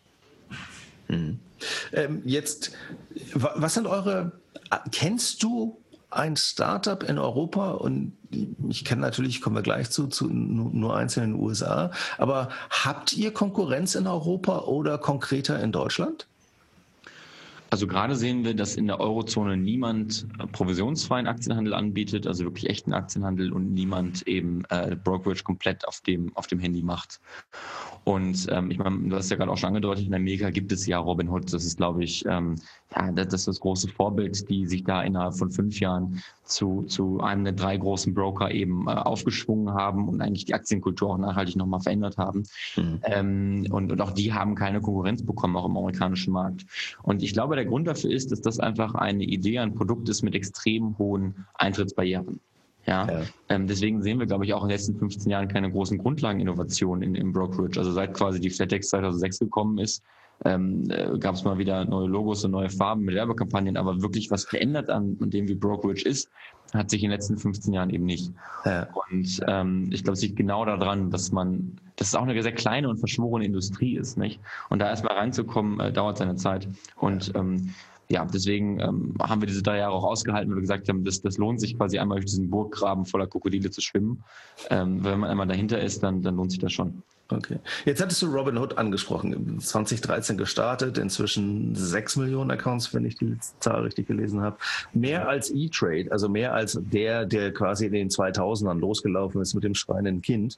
Jetzt, was sind kennst du ein Startup in Europa? Und ich kenne natürlich, kommen wir gleich zu nur einzeln in den USA, aber habt ihr Konkurrenz in Europa oder konkreter in Deutschland? Also gerade sehen wir, dass in der Eurozone niemand provisionsfreien Aktienhandel anbietet, also wirklich echten Aktienhandel und niemand eben Brokerage komplett auf dem Handy macht. Und ich meine, du hast ja gerade auch schon angedeutet, in Amerika gibt es ja Robinhood. Das ist, glaube ich, das ist das große Vorbild, die sich da innerhalb von 5 Jahren zu einem der 3 großen Broker eben aufgeschwungen haben und eigentlich die Aktienkultur auch nachhaltig nochmal verändert haben. Und auch die haben keine Konkurrenz bekommen, auch im amerikanischen Markt. Und ich glaube, der Grund dafür ist, dass das einfach eine Idee, ein Produkt ist mit extrem hohen Eintrittsbarrieren. Ja. Deswegen sehen wir, glaube ich, auch in den letzten 15 Jahren keine großen Grundlageninnovationen im Brokerage. Also seit quasi die FlatEx 2006 gekommen ist, gab es mal wieder neue Logos und neue Farben mit Werbekampagnen, aber wirklich was verändert an dem, wie Brokerage ist, hat sich in den letzten 15 Jahren eben nicht. Ja. Und ich glaube, es liegt genau daran, dass es auch eine sehr kleine und verschworene Industrie ist, nicht? Und da erstmal reinzukommen, dauert seine Zeit. Und deswegen haben wir diese 3 Jahre auch ausgehalten, weil wir gesagt haben, das lohnt sich quasi einmal durch diesen Burggraben voller Krokodile zu schwimmen. Wenn man einmal dahinter ist, dann lohnt sich das schon. Okay. Jetzt hattest du Robinhood angesprochen. 2013 gestartet, inzwischen 6 Millionen Accounts, wenn ich die Zahl richtig gelesen habe. Mehr als E-Trade, also mehr als der quasi in den 2000ern losgelaufen ist mit dem schreienden Kind.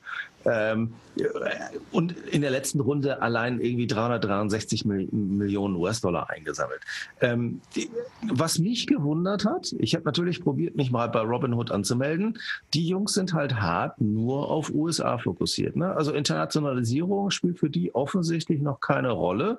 Und in der letzten Runde allein irgendwie 363 Millionen US-Dollar eingesammelt. Was mich gewundert hat, ich habe natürlich probiert, mich mal bei Robinhood anzumelden. Die Jungs sind halt hart nur auf USA fokussiert. Ne? Also Internationalisierung spielt für die offensichtlich noch keine Rolle.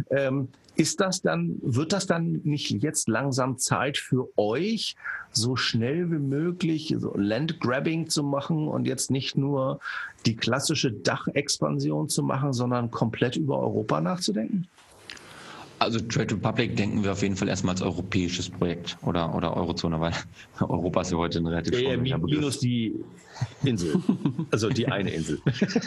Wird das dann nicht jetzt langsam Zeit für euch, so schnell wie möglich so Landgrabbing zu machen und jetzt nicht nur die klassische Dachexpansion zu machen, sondern komplett über Europa nachzudenken? Also Trade Republic denken wir auf jeden Fall erstmal als europäisches Projekt oder Eurozone, weil Europa ist ja heute ein relativ minus die Insel, also die eine Insel.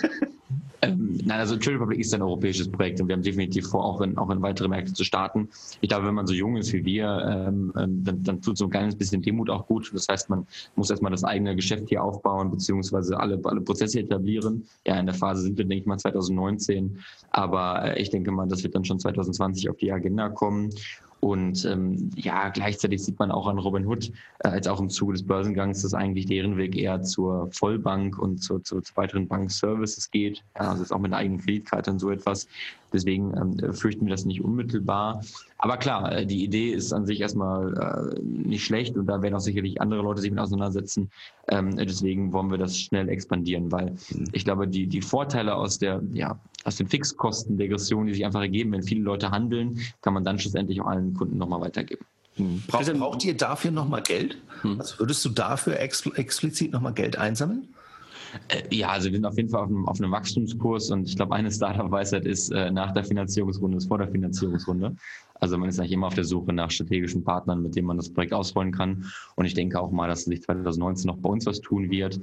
Nein, also Trade Republic ist ein europäisches Projekt und wir haben definitiv vor, auch in weitere Märkte zu starten. Ich glaube, wenn man so jung ist wie wir, dann tut so ein kleines bisschen Demut auch gut. Das heißt, man muss erstmal das eigene Geschäft hier aufbauen, beziehungsweise alle Prozesse etablieren. Ja, in der Phase sind wir, denke ich mal, 2019. Aber ich denke mal, das wird dann schon 2020 auf die Agenda kommen. Und gleichzeitig sieht man auch an Robinhood, als auch im Zuge des Börsengangs, dass eigentlich deren Weg eher zur Vollbank und zu weiteren Bankservices geht. Ja, also jetzt auch mit einer eigenen Kreditkarte und so etwas. Deswegen fürchten wir das nicht unmittelbar. Aber klar, die Idee ist an sich erstmal nicht schlecht und da werden auch sicherlich andere Leute sich mit auseinandersetzen. Deswegen wollen wir das schnell expandieren, weil ich glaube, die Vorteile aus den Fixkosten-Degressionen, die sich einfach ergeben, wenn viele Leute handeln, kann man dann schlussendlich auch allen Kunden nochmal weitergeben. Braucht ihr dafür nochmal Geld? Also würdest du dafür explizit nochmal Geld einsammeln? Ja, also wir sind auf jeden Fall auf einem Wachstumskurs und ich glaube, eine Startup-Weisheit ist, nach der Finanzierungsrunde ist vor der Finanzierungsrunde. Also man ist eigentlich immer auf der Suche nach strategischen Partnern, mit denen man das Projekt ausrollen kann. Und ich denke auch mal, dass sich 2019 noch bei uns was tun wird,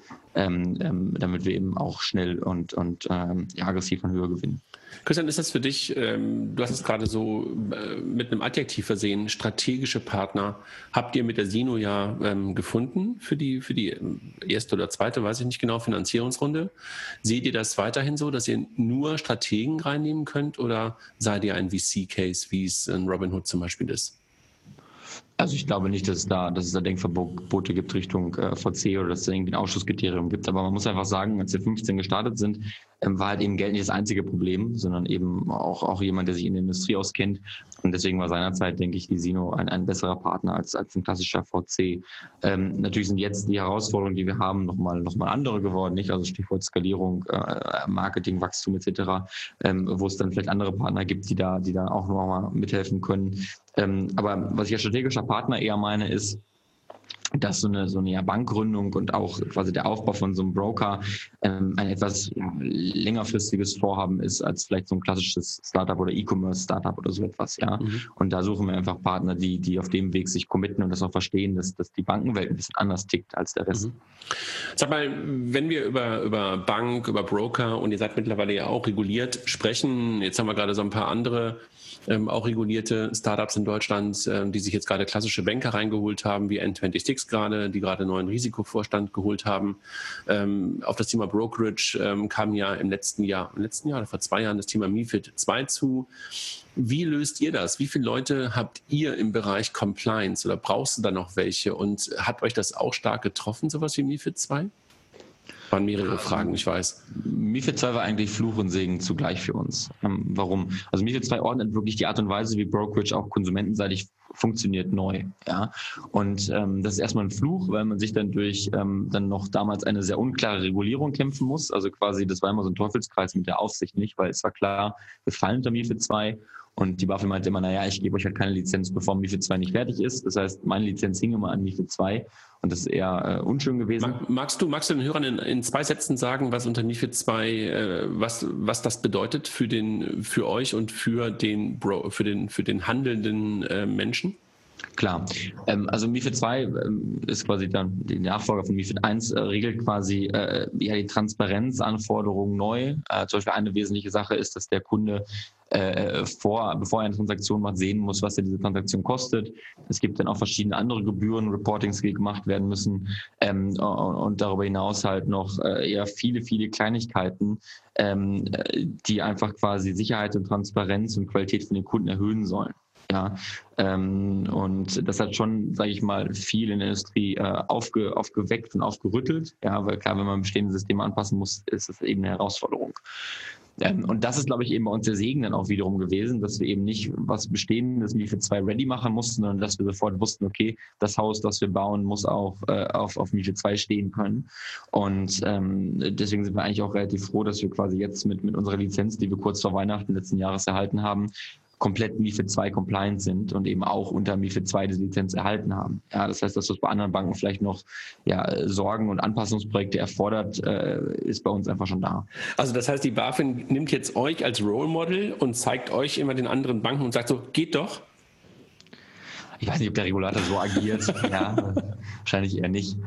damit wir eben auch schnell und aggressiv an Höhe gewinnen. Christian, ist das für dich, du hast es gerade so mit einem Adjektiv versehen, strategische Partner, habt ihr mit der Sino ja gefunden für die erste oder zweite, weiß ich nicht genau, Finanzierungsrunde. Seht ihr das weiterhin so, dass ihr nur Strategen reinnehmen könnt oder seid ihr ein VC-Case, wie es in Robinhood zum Beispiel ist? Also ich glaube nicht, dass es da Denkverbote gibt Richtung VC oder dass es irgendwie ein Ausschusskriterium gibt. Aber man muss einfach sagen, als wir 15 gestartet sind, war halt eben Geld nicht das einzige Problem, sondern eben auch jemand, der sich in der Industrie auskennt. Und deswegen war seinerzeit, denke ich, die Sino ein besserer Partner als ein klassischer VC. Natürlich sind jetzt die Herausforderungen, die wir haben, nochmal andere geworden, nicht? Also Stichwort Skalierung, Marketing, Wachstum etc., wo es dann vielleicht andere Partner gibt, die da auch nochmal mithelfen können. Aber was ich als strategischer Partner eher meine, ist, dass so eine Bankgründung und auch quasi der Aufbau von so einem Broker ein etwas längerfristiges Vorhaben ist als vielleicht so ein klassisches Startup oder E-Commerce-Startup oder so etwas. Ja. Und da suchen wir einfach Partner, die auf dem Weg sich committen und das auch verstehen, dass die Bankenwelt ein bisschen anders tickt als der Rest. Sag mal, wenn wir über Bank, über Broker und ihr seid mittlerweile ja auch reguliert sprechen, jetzt haben wir gerade so ein paar andere auch regulierte Startups in Deutschland, die sich jetzt gerade klassische Banker reingeholt haben, wie N26 gerade, die gerade einen neuen Risikovorstand geholt haben. Auf das Thema Brokerage kam ja im letzten Jahr oder vor 2 Jahren das Thema MiFID II zu. Wie löst ihr das? Wie viele Leute habt ihr im Bereich Compliance oder brauchst du da noch welche? Und hat euch das auch stark getroffen, sowas wie MiFID II? Waren mehrere Fragen, ich weiß. MiFID II war eigentlich Fluch und Segen zugleich für uns. Warum? Also MiFID II ordnet wirklich die Art und Weise, wie Brokerage auch konsumentenseitig funktioniert, neu. Ja? Und das ist erstmal ein Fluch, weil man sich dann durch dann noch damals eine sehr unklare Regulierung kämpfen muss. Also quasi, das war immer so ein Teufelskreis mit der Aufsicht nicht, weil es war klar, wir fallen unter MiFID II. Und die BaFin meinte immer, naja, ich gebe euch halt keine Lizenz, bevor MiFID II nicht fertig ist. Das heißt, meine Lizenz hing immer an MiFID II und das ist eher unschön gewesen. Magst du den Hörern in 2 Sätzen sagen, was unter MiFID II, was das bedeutet für euch und für den handelnden Menschen? Klar. Also MiFID II ist quasi dann die Nachfolger von MiFID I, regelt quasi die Transparenzanforderungen neu. Zum Beispiel eine wesentliche Sache ist, dass der Kunde bevor er eine Transaktion macht, sehen muss, was diese Transaktion kostet. Es gibt dann auch verschiedene andere Gebühren, Reportings, die gemacht werden müssen und darüber hinaus halt noch eher viele, viele Kleinigkeiten, die einfach quasi Sicherheit und Transparenz und Qualität für den Kunden erhöhen sollen. Ja, und das hat schon, sage ich mal, viel in der Industrie aufgeweckt und aufgerüttelt. Ja, weil klar, wenn man bestehende Systeme anpassen muss, ist das eben eine Herausforderung. Und das ist, glaube ich, eben bei uns der Segen dann auch wiederum gewesen, dass wir eben nicht was Bestehendes MiFID II ready machen mussten, sondern dass wir sofort wussten, okay, das Haus, das wir bauen, muss auch auf MiFID II stehen können. Und deswegen sind wir eigentlich auch relativ froh, dass wir quasi jetzt mit unserer Lizenz, die wir kurz vor Weihnachten letzten Jahres erhalten haben, komplett MiFID II compliant sind und eben auch unter MiFID II die Lizenz erhalten haben. Ja, das heißt, dass das bei anderen Banken vielleicht noch Sorgen und Anpassungsprojekte erfordert, ist bei uns einfach schon da. Also das heißt, die BaFin nimmt jetzt euch als Role Model und zeigt euch immer den anderen Banken und sagt so, geht doch? Ich weiß nicht, ob der Regulator so agiert. Ja, wahrscheinlich eher nicht.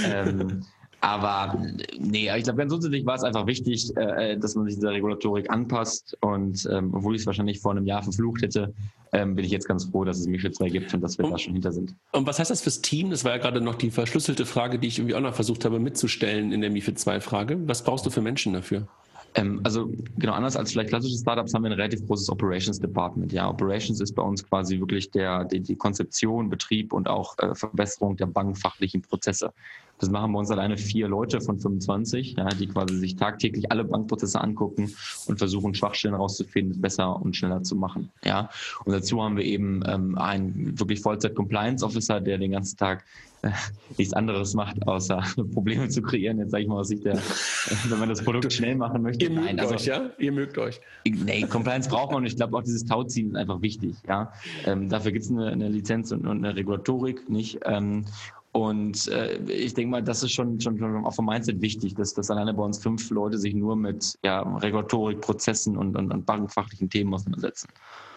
Aber nee, ich glaube, ganz grundsätzlich war es einfach wichtig, dass man sich dieser Regulatorik anpasst. Und obwohl ich es wahrscheinlich vor einem Jahr verflucht hätte, bin ich jetzt ganz froh, dass es MiFID II gibt und dass wir da schon hinter sind. Und was heißt das fürs Team? Das war ja gerade noch die verschlüsselte Frage, die ich irgendwie auch noch versucht habe mitzustellen in der MiFID II-Frage. Was brauchst du für Menschen dafür? Also genau, anders als vielleicht klassische Startups haben wir ein relativ großes Operations Department. Ja, Operations ist bei uns quasi wirklich die Konzeption, Betrieb und auch Verbesserung der bankfachlichen Prozesse. Das machen bei uns alleine 4 Leute von 25, ja, die quasi sich tagtäglich alle Bankprozesse angucken und versuchen, Schwachstellen herauszufinden, besser und schneller zu machen. Ja. Und dazu haben wir eben einen wirklich Vollzeit-Compliance-Officer, der den ganzen Tag nichts anderes macht, außer Probleme zu kreieren. Jetzt sage ich mal aus Sicht wenn man das Produkt schnell machen möchte. Ihr mögt euch, ja? Ihr mögt euch. Nee, Compliance braucht man und ich glaube auch dieses Tauziehen ist einfach wichtig. Ja? Dafür gibt es eine Lizenz und eine Regulatorik nicht. Und ich denke mal, das ist schon auch vom Mindset wichtig, dass alleine bei uns 5 Leute sich nur mit Regulatorik, Prozessen und bankfachlichen Themen auseinandersetzen.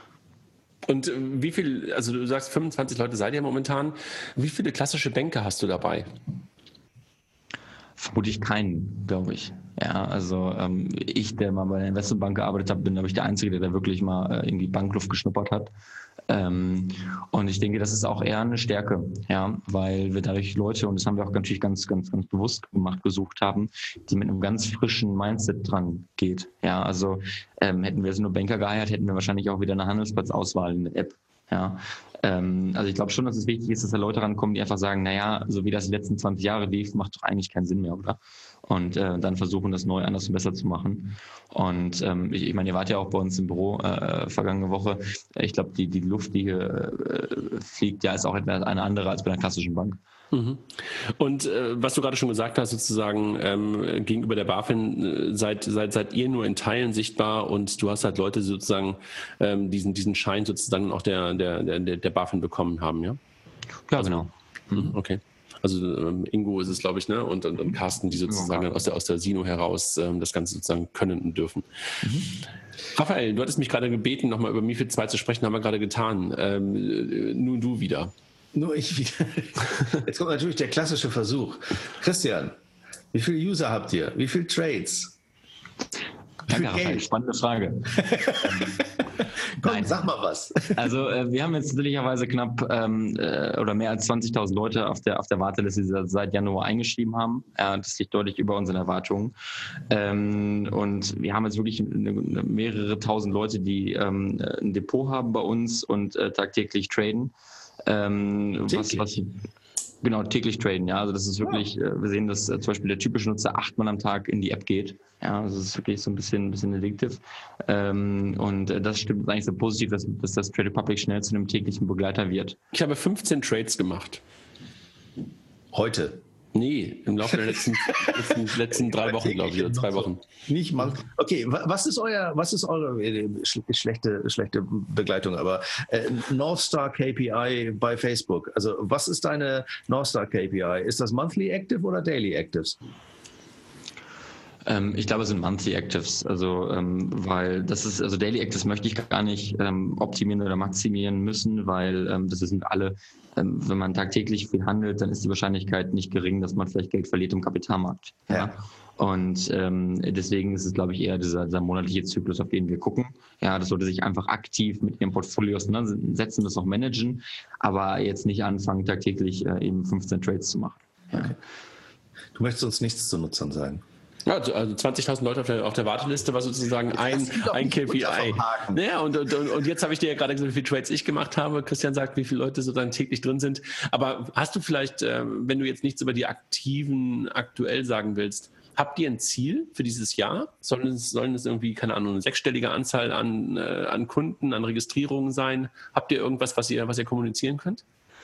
Und wie viel, also du sagst 25 Leute seid ihr momentan, wie viele klassische Banker hast du dabei? Vermutlich keinen, glaube ich. Ja, also ich, der mal bei der Investmentbank gearbeitet habe, bin, glaube ich, der Einzige, der da wirklich mal irgendwie Bankluft geschnuppert hat. Und ich denke, das ist auch eher eine Stärke, ja, weil wir dadurch Leute, und das haben wir auch natürlich ganz bewusst gemacht, gesucht haben, die mit einem ganz frischen Mindset dran geht. Ja, also hätten wir jetzt nur Banker geheiert, hätten wir wahrscheinlich auch wieder eine Handelsplatzauswahl in der App. Ja, also ich glaube schon, dass es wichtig ist, dass da Leute rankommen, die einfach sagen, naja, so wie das die letzten 20 Jahre lief, macht doch eigentlich keinen Sinn mehr, oder? Und dann versuchen, das neu, anders und besser zu machen. Und ich meine, ihr wart ja auch bei uns im Büro vergangene Woche. Ich glaube, die Luft, die hier fliegt, ja, ist auch etwas eine andere als bei einer klassischen Bank. Mhm. Und was du gerade schon gesagt hast, sozusagen gegenüber der BaFin seid ihr nur in Teilen sichtbar und du hast halt Leute sozusagen diesen Schein sozusagen auch der BaFin bekommen haben, ja? Ja, genau. Okay. Also Ingo ist es, glaube ich, ne? Und Carsten, die sozusagen aus der Sino heraus das Ganze sozusagen können und dürfen. Mhm. Raphael, du hattest mich gerade gebeten, nochmal über MiFID II zu sprechen, haben wir gerade getan. Nun du wieder. Nur ich wieder. Jetzt kommt natürlich der klassische Versuch. Christian, wie viele User habt ihr? Wie viele Trades? Danke, Raphael. Spannende Frage. Komm, sag mal was. Also wir haben jetzt natürlicherweise knapp oder mehr als 20.000 Leute auf der Warteliste, die seit Januar eingeschrieben haben. Das liegt deutlich über unseren Erwartungen. Und wir haben jetzt wirklich mehrere tausend Leute, die ein Depot haben bei uns und tagtäglich traden. Genau, täglich traden, ja. Also das ist wirklich, wir sehen, dass zum Beispiel der typische Nutzer 8-mal am Tag in die App geht. Ja, also das ist wirklich so ein bisschen addictive. Und das stimmt eigentlich so positiv, dass das Trade Republic schnell zu einem täglichen Begleiter wird. Ich habe 15 Trades gemacht. Heute? Nee, im Laufe der letzten 3 Wochen, glaube ich, oder 2 Wochen. Nicht mal. Okay, was ist eure schlechte Begleitung, aber North Star KPI bei Facebook? Also was ist deine North Star KPI? Ist das Monthly Active oder Daily Actives? Ich glaube, es sind Monthly Actives, also weil das ist, also Daily Actives möchte ich gar nicht optimieren oder maximieren müssen, weil das sind alle, wenn man tagtäglich viel handelt, dann ist die Wahrscheinlichkeit nicht gering, dass man vielleicht Geld verliert im Kapitalmarkt. Ja. Und deswegen ist es, glaube ich, eher dieser monatliche Zyklus, auf den wir gucken. Ja, das sollte sich einfach aktiv mit Ihrem Portfolio auseinandersetzen, das auch managen, aber jetzt nicht anfangen, tagtäglich eben 15 Trades zu machen. Ja. Okay. Du möchtest uns nichts zu Nutzern sagen. Ja, also 20.000 Leute auf der Warteliste war sozusagen ein KPI. Ja, und jetzt habe ich dir ja gerade gesagt, wie viele Trades ich gemacht habe. Christian sagt, wie viele Leute sozusagen täglich drin sind. Aber hast du vielleicht, wenn du jetzt nichts über die Aktiven aktuell sagen willst, habt ihr ein Ziel für dieses Jahr? Sollen es irgendwie, keine Ahnung, eine 6-stellige Anzahl an Kunden, an Registrierungen sein? Habt ihr irgendwas, was ihr kommunizieren könnt?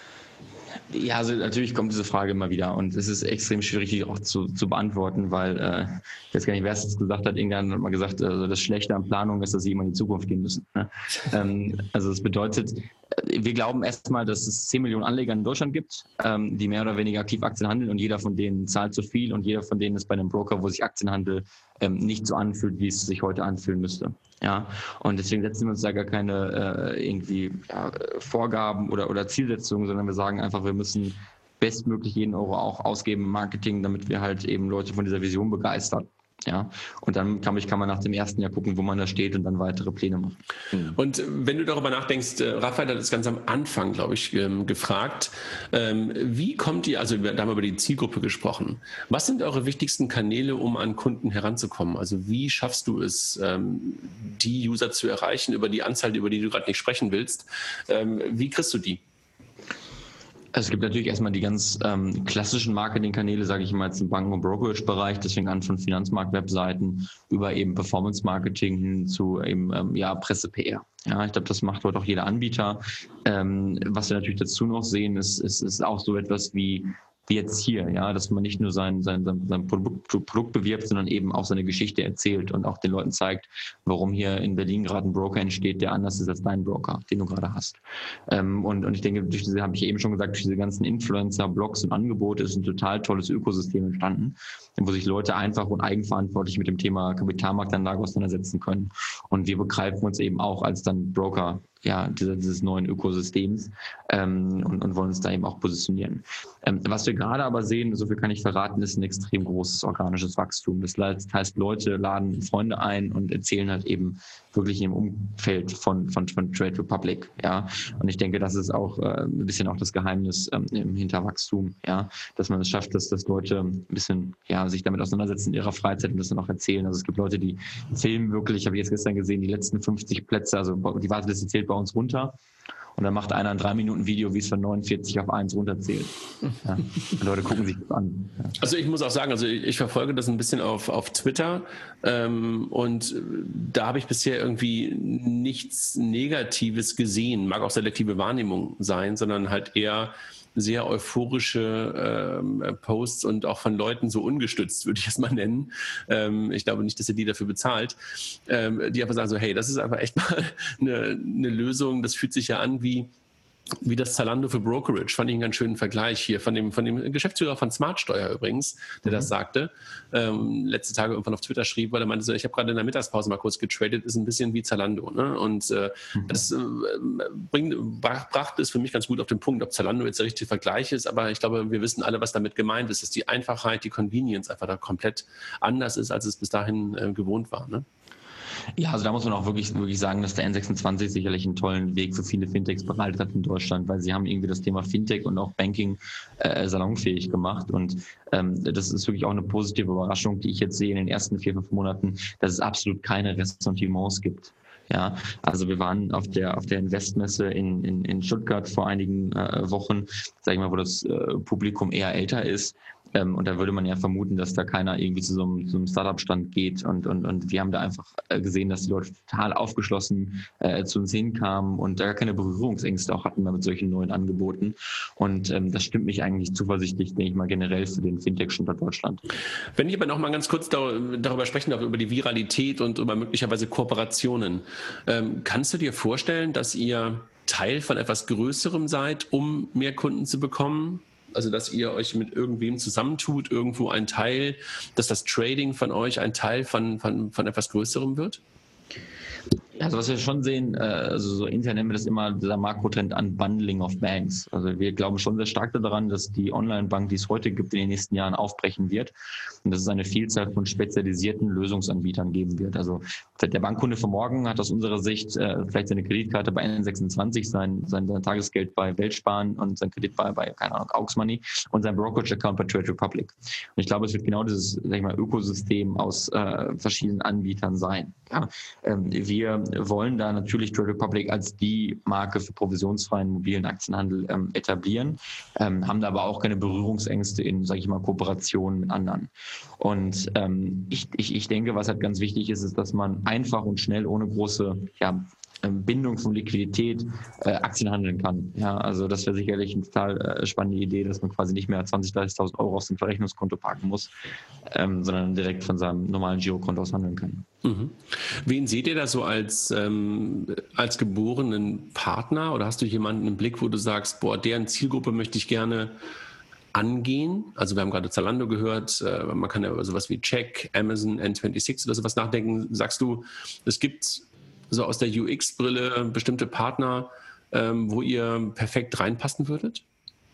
Ja, also natürlich kommt diese Frage immer wieder und es ist extrem schwierig, die auch zu beantworten, weil ich weiß gar nicht, wer es jetzt gesagt hat, irgendwann hat mal gesagt, also das Schlechte an Planung ist, dass sie immer in die Zukunft gehen müssen. Ne? Also das bedeutet, wir glauben erstmal, dass es 10 Millionen Anleger in Deutschland gibt, die mehr oder weniger aktiv Aktien handeln und jeder von denen zahlt zu viel und jeder von denen ist bei einem Broker, wo sich Aktienhandel nicht so anfühlt, wie es sich heute anfühlen müsste. Ja, und deswegen setzen wir uns da gar keine Vorgaben oder Zielsetzungen, sondern wir sagen einfach, wir müssen bestmöglich jeden Euro auch ausgeben im Marketing, damit wir halt eben Leute von dieser Vision begeistern. Ja, und dann kann man nach dem ersten Jahr gucken, wo man da steht und dann weitere Pläne machen. Und wenn du darüber nachdenkst, Raphael hat es ganz am Anfang, glaube ich, gefragt, wie kommt ihr, also da haben wir über die Zielgruppe gesprochen, was sind eure wichtigsten Kanäle, um an Kunden heranzukommen? Also wie schaffst du es, die User zu erreichen, über die Anzahl, über die du gerade nicht sprechen willst? Wie kriegst du die? Es gibt natürlich erstmal die ganz klassischen Marketingkanäle, sage ich mal jetzt im Banken- und Brokerage-Bereich, das fängt an von Finanzmarkt-Webseiten über eben Performance-Marketing hin zu eben Presse-PR. Ja, ich glaube, das macht heute auch jeder Anbieter. Was wir natürlich dazu noch sehen, ist auch so etwas wie jetzt hier, ja, dass man nicht nur sein Produkt bewirbt, sondern eben auch seine Geschichte erzählt und auch den Leuten zeigt, warum hier in Berlin gerade ein Broker entsteht, der anders ist als dein Broker, den du gerade hast. Und ich denke, durch diese, habe ich eben schon gesagt, durch diese ganzen Influencer, Blogs und Angebote ist ein total tolles Ökosystem entstanden, wo sich Leute einfach und eigenverantwortlich mit dem Thema Kapitalmarktanlage auseinandersetzen können. Und wir begreifen uns eben auch als dann Broker dieses neuen Ökosystems und wollen uns da eben auch positionieren. Was wir gerade aber sehen, so viel kann ich verraten, ist ein extrem großes organisches Wachstum. Das heißt, Leute laden Freunde ein und erzählen halt eben wirklich im Umfeld von Trade Republic. Ja? Und ich denke, das ist auch ein bisschen auch das Geheimnis hinter Wachstum, ja? Dass man es schafft, dass Leute ein bisschen sich damit auseinandersetzen in ihrer Freizeit und das dann auch erzählen. Also es gibt Leute, die filmen wirklich, habe ich jetzt gestern gesehen, die letzten 50 Plätze, also die Warteliste zählt bei uns runter. Und dann macht einer ein 3-Minuten-Video, wie es von 49 auf 1 runterzählt. Ja. Und Leute gucken sich das an. Ja. Also ich muss auch sagen, also ich verfolge das ein bisschen auf Twitter und da habe ich bisher irgendwie nichts Negatives gesehen. Mag auch selektive Wahrnehmung sein, sondern halt eher sehr euphorische Posts und auch von Leuten so ungestützt, würde ich es mal nennen. Ich glaube nicht, dass ihr die dafür bezahlt. Die einfach sagen so, hey, das ist einfach echt mal eine Lösung. Das fühlt sich ja an wie das Zalando für Brokerage. Fand ich einen ganz schönen Vergleich hier von dem Geschäftsführer von Smartsteuer übrigens, der das sagte. Letzte Tage irgendwann auf Twitter schrieb, weil er meinte so, ich habe gerade in der Mittagspause mal kurz getradet, ist ein bisschen wie Zalando. Ne? Und das brachte es für mich ganz gut auf den Punkt, ob Zalando jetzt der richtige Vergleich ist, aber ich glaube, wir wissen alle, was damit gemeint ist, dass die Einfachheit, die Convenience einfach da komplett anders ist, als es bis dahin gewohnt war. Ne? Ja, also da muss man auch wirklich sagen, dass der N26 sicherlich einen tollen Weg für viele Fintechs bereitet hat in Deutschland, weil sie haben irgendwie das Thema Fintech und auch Banking salonfähig gemacht und das ist wirklich auch eine positive Überraschung, die ich jetzt sehe in den ersten 4-5 Monaten, dass es absolut keine Ressentiments gibt. Ja, also wir waren auf der Investmesse in Stuttgart vor einigen Wochen, sag ich mal, wo das Publikum eher älter ist. Und da würde man ja vermuten, dass da keiner irgendwie zu so einem Startup-Stand geht. Und wir haben da einfach gesehen, dass die Leute total aufgeschlossen zu uns hinkamen und da gar keine Berührungsängste auch hatten wir mit solchen neuen Angeboten. Und das stimmt mich eigentlich zuversichtlich, denke ich mal, generell für den Fintech-Standort Deutschland. Wenn ich aber noch mal ganz kurz darüber sprechen darf, über die Viralität und über möglicherweise Kooperationen. Kannst du dir vorstellen, dass ihr Teil von etwas Größerem seid, um mehr Kunden zu bekommen? Also, dass ihr euch mit irgendwem zusammentut, irgendwo ein Teil, dass das Trading von euch ein Teil von etwas Größerem wird? Also was wir schon sehen, also so intern nennen wir das immer dieser Makrotrend Unbundling of Banks. Also wir glauben schon sehr stark daran, dass die Online-Bank, die es heute gibt, in den nächsten Jahren aufbrechen wird und dass es eine Vielzahl von spezialisierten Lösungsanbietern geben wird. Also der Bankkunde von morgen hat aus unserer Sicht vielleicht seine Kreditkarte bei N26, sein Tagesgeld bei Weltsparen und sein Kredit bei keine Ahnung, Aux Money und sein Brokerage-Account bei Trade Republic. Und ich glaube, es wird genau dieses, sag ich mal, Ökosystem aus verschiedenen Anbietern sein. Ja, wir wollen da natürlich Trade Republic als die Marke für provisionsfreien mobilen Aktienhandel etablieren, haben da aber auch keine Berührungsängste in, sage ich mal, Kooperationen mit anderen. Und ich denke, was halt ganz wichtig ist, dass man einfach und schnell ohne große Bindung von Liquidität Aktien handeln kann. Ja, also das wäre sicherlich eine total spannende Idee, dass man quasi nicht mehr 20.000, 30.000 Euro aus dem Verrechnungskonto parken muss, sondern direkt von seinem normalen Girokonto aus handeln kann. Mhm. Wen seht ihr da so als geborenen Partner oder hast du jemanden im Blick, wo du sagst, deren Zielgruppe möchte ich gerne angehen? Also wir haben gerade Zalando gehört, man kann ja über sowas wie Check, Amazon, N26 oder sowas nachdenken. Sagst du, es gibt so aus der UX-Brille bestimmte Partner, wo ihr perfekt reinpassen würdet?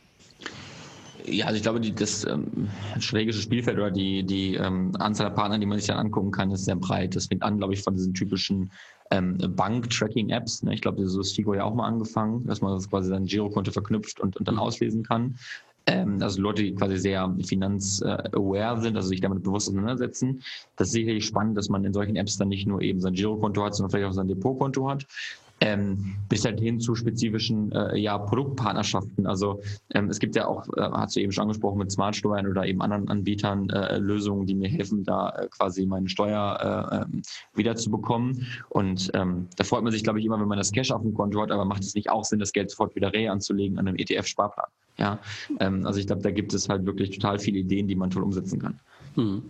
Ja, also ich glaube, das strategische Spielfeld oder die Anzahl der Partner, die man sich dann angucken kann, ist sehr breit. Das fängt an, glaube ich, von diesen typischen Bank-Tracking-Apps. Ich glaube, so ist Figo ja auch mal angefangen, dass man das quasi sein Girokonto verknüpft und dann auslesen kann. Also Leute, die quasi sehr finanzaware sind, also sich damit bewusst auseinandersetzen. Das ist sicherlich spannend, dass man in solchen Apps dann nicht nur eben sein Girokonto hat, sondern vielleicht auch sein Depotkonto hat. Bis halt hin zu spezifischen Produktpartnerschaften. Also es gibt ja auch, hast du eben schon angesprochen, mit Smartsteuern oder eben anderen Anbietern Lösungen, die mir helfen, da quasi meine Steuer wiederzubekommen. Und da freut man sich, glaube ich, immer, wenn man das Cash auf dem Konto hat, aber macht es nicht auch Sinn, das Geld sofort wieder anzulegen an einem ETF-Sparplan. Ja? Also ich glaube, da gibt es halt wirklich total viele Ideen, die man toll umsetzen kann. Mhm.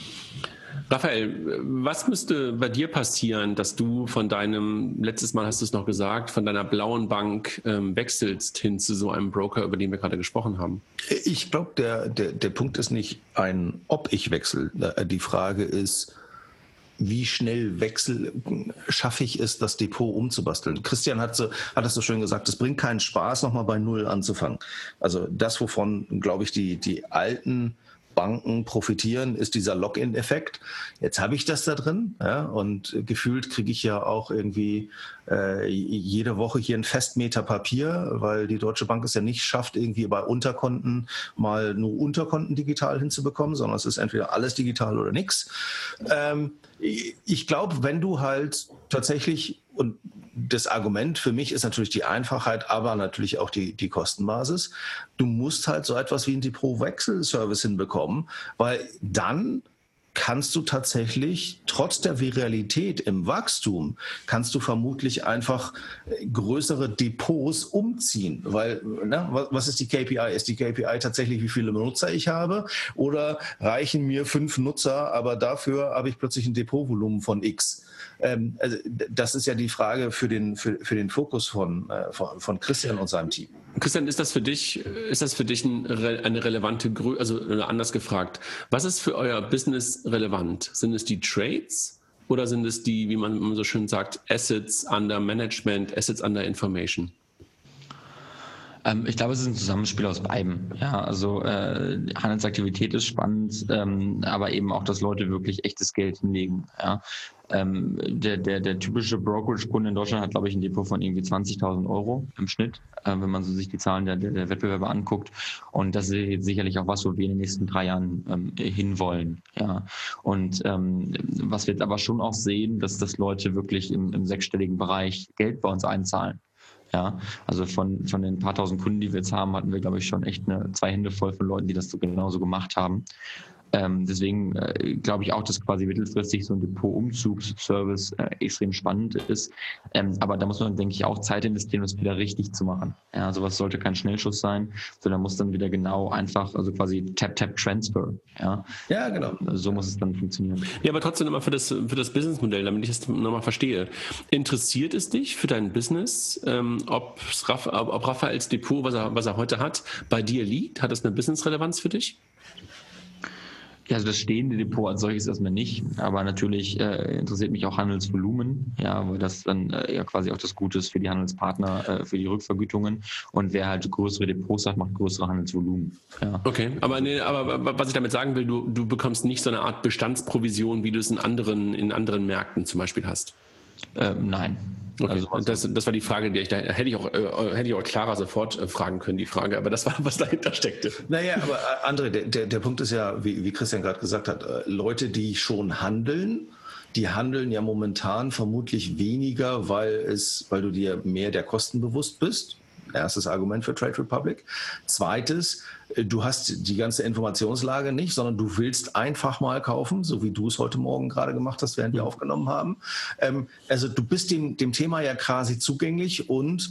Raphael, was müsste bei dir passieren, dass du von letztes Mal hast du es noch gesagt, von deiner blauen Bank wechselst hin zu so einem Broker, über den wir gerade gesprochen haben? Ich glaube, der Punkt ist nicht ob ich wechsle. Die Frage ist, wie schnell schaffe ich es, das Depot umzubasteln? Christian hat es so schön gesagt, es bringt keinen Spaß, nochmal bei Null anzufangen. Also das, wovon, glaube ich, die alten Banken profitieren, ist dieser Login-Effekt. Jetzt habe ich das da drin, ja, und gefühlt kriege ich ja auch irgendwie jede Woche hier ein Festmeter Papier, weil die Deutsche Bank es ja nicht schafft, irgendwie bei Unterkonten mal nur Unterkonten digital hinzubekommen, sondern es ist entweder alles digital oder nichts. Ich glaube, wenn du halt tatsächlich, und das Argument für mich ist natürlich die Einfachheit, aber natürlich auch die Kostenbasis. Du musst halt so etwas wie ein Depot-Wechsel-Service hinbekommen, weil dann kannst du tatsächlich, trotz der Viralität im Wachstum, kannst du vermutlich einfach größere Depots umziehen. Weil, was ist die KPI? Ist die KPI tatsächlich, wie viele Nutzer ich habe? Oder reichen mir 5 Nutzer, aber dafür habe ich plötzlich ein Depotvolumen von X? Also das ist ja die Frage für den Fokus von Christian und seinem Team. Christian, ist das für dich eine relevante Größe, also anders gefragt, was ist für euer Business relevant? Sind es die Trades oder sind es die, wie man so schön sagt, Assets under Management, Assets under Information? Ich glaube, es ist ein Zusammenspiel aus beidem. Ja, also Handelsaktivität ist spannend, aber eben auch, dass Leute wirklich echtes Geld hinlegen. Ja. Der typische Brokerage-Kunde in Deutschland hat, glaube ich, ein Depot von irgendwie 20.000 Euro im Schnitt, wenn man so sich die Zahlen der Wettbewerber anguckt. Und das ist sicherlich auch was, wo wir in den nächsten 3 Jahren hinwollen. Ja. Und was wir jetzt aber schon auch sehen, dass Leute wirklich im sechsstelligen Bereich Geld bei uns einzahlen. Ja, also von den paar tausend Kunden, die wir jetzt haben, hatten wir, glaube ich, schon echt 2 Hände voll von Leuten, die das so genauso gemacht haben. Deswegen glaube ich auch, dass quasi mittelfristig so ein Depot-Umzugsservice extrem spannend ist. Aber da muss man, denke ich, auch Zeit investieren, um es wieder richtig zu machen. Ja, sowas sollte kein Schnellschuss sein, sondern muss dann wieder genau einfach, also quasi Tap-Tap-Transfer. Ja, genau. So muss es dann funktionieren. Ja, aber trotzdem nochmal für das Businessmodell, damit ich das nochmal verstehe. Interessiert es dich für dein Business, ob Raphaels Depot, was er heute hat, bei dir liegt? Hat das eine Business-Relevanz für dich? Ja, also das stehende Depot als solches erstmal nicht, aber natürlich interessiert mich auch Handelsvolumen, ja, weil das dann ja quasi auch das Gute ist für die Handelspartner, für die Rückvergütungen, und wer halt größere Depots hat, macht größere Handelsvolumen. Ja. Okay, aber was ich damit sagen will, du bekommst nicht so eine Art Bestandsprovision, wie du es in anderen Märkten zum Beispiel hast? Nein. Okay. Also, das war die Frage, die hätte ich auch klarer sofort fragen können, die Frage, aber das war, was dahinter steckte. Naja, aber André, der Punkt ist ja, wie Christian gerade gesagt hat, Leute, die schon handeln, die handeln ja momentan vermutlich weniger, weil du dir mehr der Kosten bewusst bist. Erstes Argument für Trade Republic. Zweites, du hast die ganze Informationslage nicht, sondern du willst einfach mal kaufen, so wie du es heute Morgen gerade gemacht hast, während wir aufgenommen haben. Also du bist dem Thema ja quasi zugänglich, und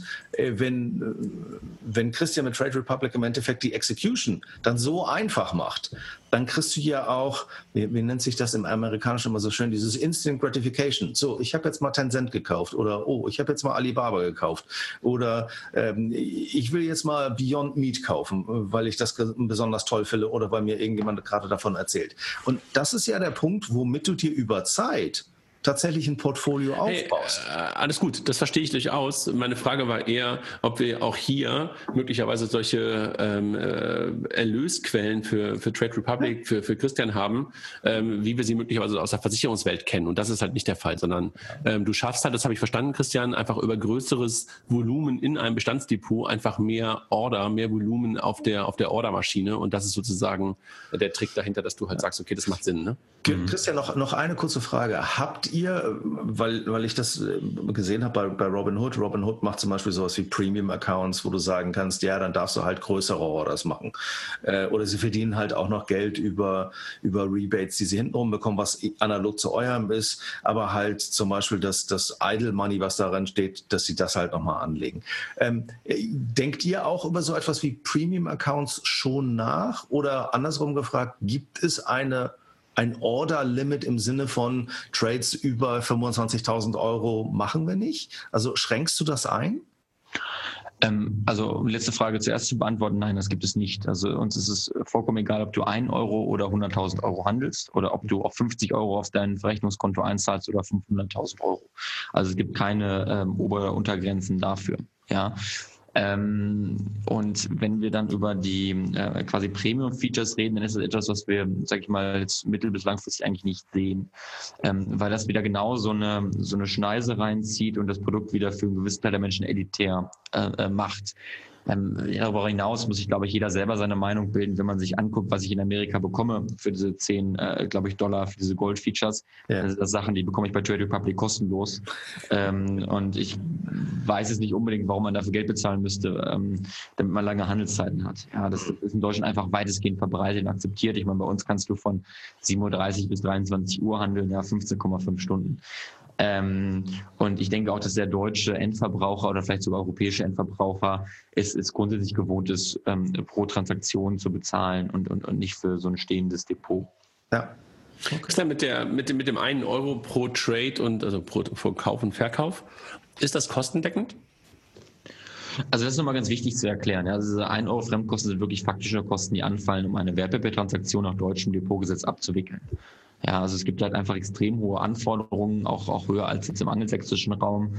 wenn Christian mit Trade Republic im Endeffekt die Execution dann so einfach macht, dann kriegst du ja auch, wie nennt sich das im Amerikanischen immer so schön, dieses Instant Gratification. So, ich habe jetzt mal Tencent gekauft, oder ich habe jetzt mal Alibaba gekauft, oder ich will jetzt mal Beyond Meat kaufen, weil ich das besonders toll finde oder weil mir irgendjemand gerade davon erzählt. Und das ist ja der Punkt, womit du dir über Zeit tatsächlich ein Portfolio aufbaust. Alles gut, das verstehe ich durchaus. Meine Frage war eher, ob wir auch hier möglicherweise solche Erlösquellen für Trade Republic, für Christian haben, wie wir sie möglicherweise aus der Versicherungswelt kennen. Und das ist halt nicht der Fall, sondern du schaffst halt, das habe ich verstanden, Christian, einfach über größeres Volumen in einem Bestandsdepot einfach mehr Volumen auf der Ordermaschine. Und das ist sozusagen der Trick dahinter, dass du halt sagst, okay, das macht Sinn, ne? Christian, noch eine kurze Frage. Habt ihr, weil ich das gesehen habe bei Robinhood. Robinhood macht zum Beispiel sowas wie Premium-Accounts, wo du sagen kannst, ja, dann darfst du halt größere Orders machen. Oder sie verdienen halt auch noch Geld über Rebates, die sie hintenrum bekommen, was analog zu eurem ist, aber halt zum Beispiel das Idle Money, was daran steht, dass sie das halt nochmal anlegen. Denkt ihr auch über so etwas wie Premium-Accounts schon nach? Oder andersrum gefragt, gibt es ein Order-Limit im Sinne von Trades über 25.000 Euro machen wir nicht? Also schränkst du das ein? Also letzte Frage zuerst zu beantworten, nein, das gibt es nicht. Also uns ist es vollkommen egal, ob du 1 Euro oder 100.000 Euro handelst oder ob du auf 50 Euro auf dein Verrechnungskonto einzahlst oder 500.000 Euro. Also es gibt keine Ober- oder Untergrenzen dafür. Ja. Und wenn wir dann über die quasi Premium-Features reden, dann ist das etwas, was wir, sag ich mal, jetzt mittel- bis langfristig eigentlich nicht sehen, weil das wieder genau so eine Schneise reinzieht und das Produkt wieder für einen gewissen Teil der Menschen elitär macht. Darüber hinaus muss sich, glaube ich, jeder selber seine Meinung bilden, wenn man sich anguckt, was ich in Amerika bekomme für diese 10, glaube ich, $, für diese Gold-Features. Ja. Das sind Sachen, die bekomme ich bei Trade Republic kostenlos. Und ich weiß es nicht unbedingt, warum man dafür Geld bezahlen müsste, damit man lange Handelszeiten hat. Ja, das ist in Deutschland einfach weitestgehend verbreitet und akzeptiert. Ich meine, bei uns kannst du von 7.30 Uhr bis 23 Uhr handeln, ja, 15,5 Stunden. Und ich denke auch, dass der deutsche Endverbraucher oder vielleicht sogar europäische Endverbraucher es grundsätzlich gewohnt ist, pro Transaktion zu bezahlen und nicht für so ein stehendes Depot. Ja. Okay. Ist dann mit dem 1 Euro pro Trade und also pro Kauf und Verkauf, ist das kostendeckend? Also das ist nochmal ganz wichtig zu erklären. Ja. Also diese 1 Euro Fremdkosten sind wirklich faktische Kosten, die anfallen, um eine Wertpapiertransaktion nach deutschem Depotgesetz abzuwickeln. Ja, also es gibt halt einfach extrem hohe Anforderungen, auch höher als jetzt im angelsächsischen Raum,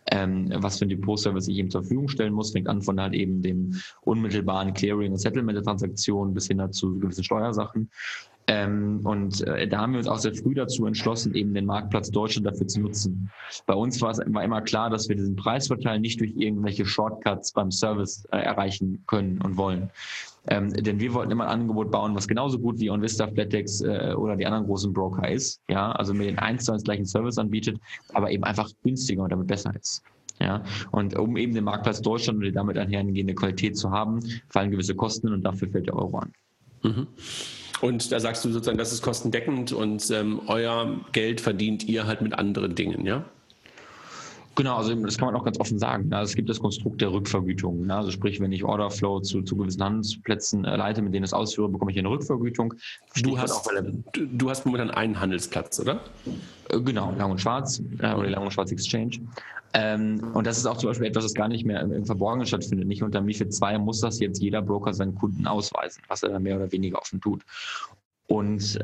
was für ein Depot-Service ich ihm zur Verfügung stellen muss. Fängt an von halt eben dem unmittelbaren Clearing und Settlement der Transaktionen bis hin zu gewissen Steuersachen. Da haben wir uns auch sehr früh dazu entschlossen, eben den Marktplatz Deutschland dafür zu nutzen. Bei uns war immer klar, dass wir diesen Preisvorteil nicht durch irgendwelche Shortcuts beim Service erreichen können und wollen. Denn wir wollten immer ein Angebot bauen, was genauso gut wie OnVista, Flatex oder die anderen großen Broker ist. Ja, also mir den 1:1 gleichen Service anbietet, aber eben einfach günstiger und damit besser ist. Ja, und um eben den Marktplatz Deutschland und die damit einhergehende Qualität zu haben, fallen gewisse Kosten und dafür fällt der Euro an. Mhm. Und da sagst du sozusagen, das ist kostendeckend und euer Geld verdient ihr halt mit anderen Dingen, ja? Genau, also das kann man auch ganz offen sagen. Es gibt das Konstrukt der Rückvergütung. Also sprich, wenn ich Orderflow zu gewissen Handelsplätzen leite, mit denen ich es ausführe, bekomme ich eine Rückvergütung. Du hast momentan einen Handelsplatz, oder? Genau, Lang und Schwarz oder die Lang und Schwarz Exchange. Und das ist auch zum Beispiel etwas, das gar nicht mehr im Verborgenen stattfindet. Nicht unter MiFID II muss das jetzt jeder Broker seinen Kunden ausweisen, was er dann mehr oder weniger offen tut. Und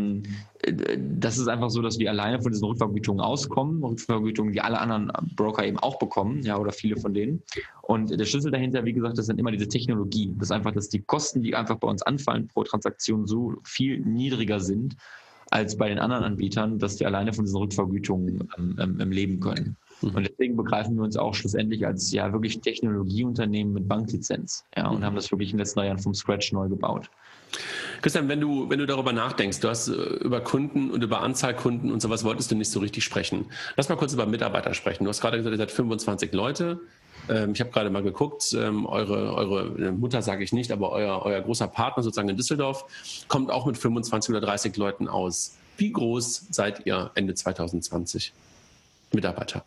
das ist einfach so, dass wir alleine von diesen Rückvergütungen auskommen, Rückvergütungen, die alle anderen Broker eben auch bekommen, ja, oder viele von denen. Und der Schlüssel dahinter, wie gesagt, das sind immer diese Technologie. Das ist einfach, dass die Kosten, die einfach bei uns anfallen pro Transaktion, so viel niedriger sind als bei den anderen Anbietern, dass wir alleine von diesen Rückvergütungen leben können. Und deswegen begreifen wir uns auch schlussendlich als ja wirklich Technologieunternehmen mit Banklizenz, ja, und haben das wirklich in den letzten Jahren vom Scratch neu gebaut. Christian, wenn du darüber nachdenkst, du hast über Kunden und über Anzahl Kunden und sowas wolltest du nicht so richtig sprechen. Lass mal kurz über Mitarbeiter sprechen. Du hast gerade gesagt, ihr seid 25 Leute. Ich habe gerade mal geguckt, eure Mutter sage ich nicht, aber euer großer Partner sozusagen in Düsseldorf kommt auch mit 25 oder 30 Leuten aus. Wie groß seid ihr Ende 2020 Mitarbeiter?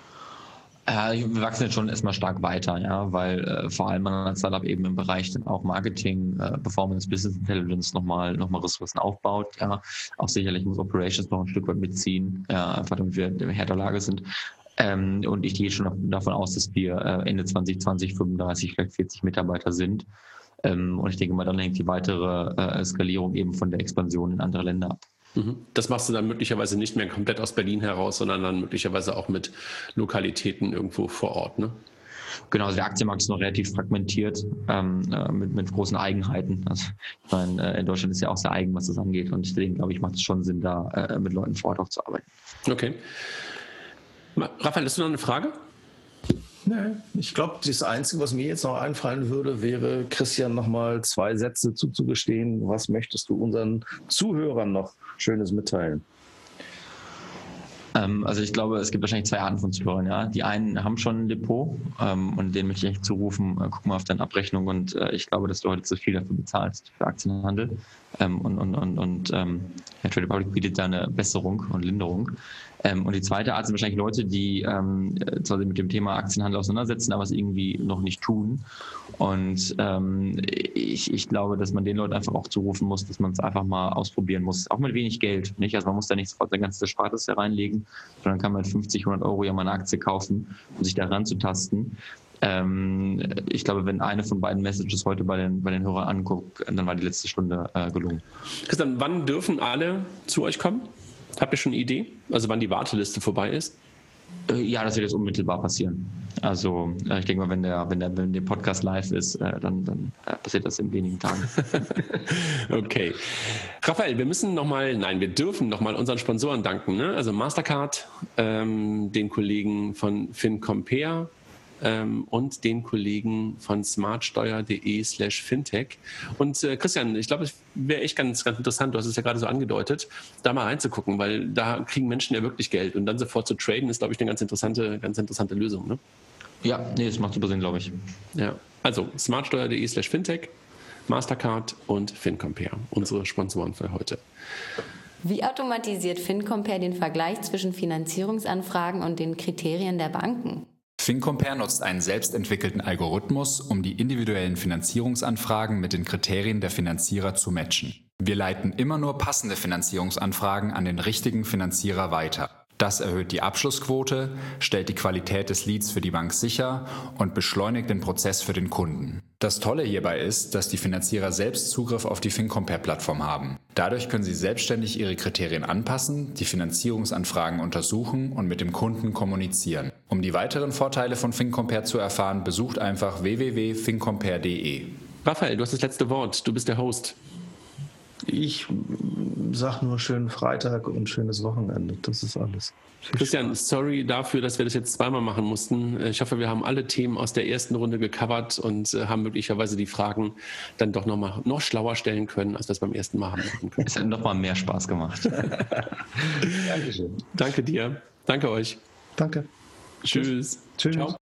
Wir wachsen jetzt schon erstmal stark weiter, ja, weil vor allem man als Startup eben im Bereich dann auch Marketing, Performance, Business Intelligence nochmal Ressourcen aufbaut. Ja. Auch sicherlich muss Operations noch ein Stück weit mitziehen, ja, einfach damit wir in härter Lage sind. Und ich gehe schon davon aus, dass wir Ende 2020 35, vielleicht 40 Mitarbeiter sind. Und ich denke mal, dann hängt die weitere Skalierung eben von der Expansion in andere Länder ab. Das machst du dann möglicherweise nicht mehr komplett aus Berlin heraus, sondern dann möglicherweise auch mit Lokalitäten irgendwo vor Ort, ne? Genau, also der Aktienmarkt ist noch relativ fragmentiert, mit großen Eigenheiten. Also ich meine, in Deutschland ist ja auch sehr eigen, was das angeht. Und deswegen, glaube ich, macht es schon Sinn, da mit Leuten vor Ort auch zu arbeiten. Okay. Raphael, hast du noch eine Frage? Nein, ich glaube, das Einzige, was mir jetzt noch einfallen würde, wäre, Christian, nochmal 2 Sätze zuzugestehen. Was möchtest du unseren Zuhörern noch Schönes mitteilen? Also ich glaube, es gibt wahrscheinlich 2 Arten von Zuhörern. Ja. Die einen haben schon ein Depot und denen möchte ich echt zurufen, guck mal auf deine Abrechnung und ich glaube, dass du heute zu viel dafür bezahlst für Aktienhandel. Und Trade Republic bietet da eine Besserung und Linderung. Und die zweite Art sind wahrscheinlich Leute, die zwar mit dem Thema Aktienhandel auseinandersetzen, aber es irgendwie noch nicht tun. Und ich glaube, dass man den Leuten einfach auch zurufen muss, dass man es einfach mal ausprobieren muss. Auch mit wenig Geld. Nicht? Also man muss da nicht sofort sein ganzes Erspartes hereinlegen, sondern kann mit 50, 100 Euro ja mal eine Aktie kaufen, um sich da ranzutasten. Ich glaube, wenn eine von beiden Messages heute bei den Hörern anguckt, dann war die letzte Stunde gelungen. Christian, wann dürfen alle zu euch kommen? Habt ihr schon eine Idee? Also wann die Warteliste vorbei ist? Ja, das wird jetzt unmittelbar passieren. Also ich denke mal, wenn der Podcast live ist, dann passiert das in wenigen Tagen. Okay. Raphael, wir dürfen nochmal unseren Sponsoren danken. Ne? Also Mastercard, den Kollegen von FinCompare, und den Kollegen von smartsteuer.de/fintech. Und Christian, ich glaube, es wäre echt ganz, ganz interessant, du hast es ja gerade so angedeutet, da mal reinzugucken, weil da kriegen Menschen ja wirklich Geld und dann sofort zu traden ist, glaube ich, eine ganz interessante Lösung. Ne? Ja, das macht super Sinn, glaube ich. Ja, also smartsteuer.de/fintech, Mastercard und FinCompare, unsere Sponsoren für heute. Wie automatisiert FinCompare den Vergleich zwischen Finanzierungsanfragen und den Kriterien der Banken? FinCompare nutzt einen selbstentwickelten Algorithmus, um die individuellen Finanzierungsanfragen mit den Kriterien der Finanzierer zu matchen. Wir leiten immer nur passende Finanzierungsanfragen an den richtigen Finanzierer weiter. Das erhöht die Abschlussquote, stellt die Qualität des Leads für die Bank sicher und beschleunigt den Prozess für den Kunden. Das Tolle hierbei ist, dass die Finanzierer selbst Zugriff auf die FinCompare-Plattform haben. Dadurch können sie selbstständig ihre Kriterien anpassen, die Finanzierungsanfragen untersuchen und mit dem Kunden kommunizieren. Um die weiteren Vorteile von FinCompare zu erfahren, besucht einfach www.fincompare.de. Raphael, du hast das letzte Wort. Du bist der Host. Ich sag nur schönen Freitag und schönes Wochenende. Das ist alles. Christian, sorry dafür, dass wir das jetzt zweimal machen mussten. Ich hoffe, wir haben alle Themen aus der ersten Runde gecovert und haben möglicherweise die Fragen dann doch noch schlauer stellen können, als wir es beim ersten Mal haben machen können. Es hat noch mal mehr Spaß gemacht. Dankeschön. Danke dir. Danke euch. Danke. Tschüss. Tschüss. Ciao.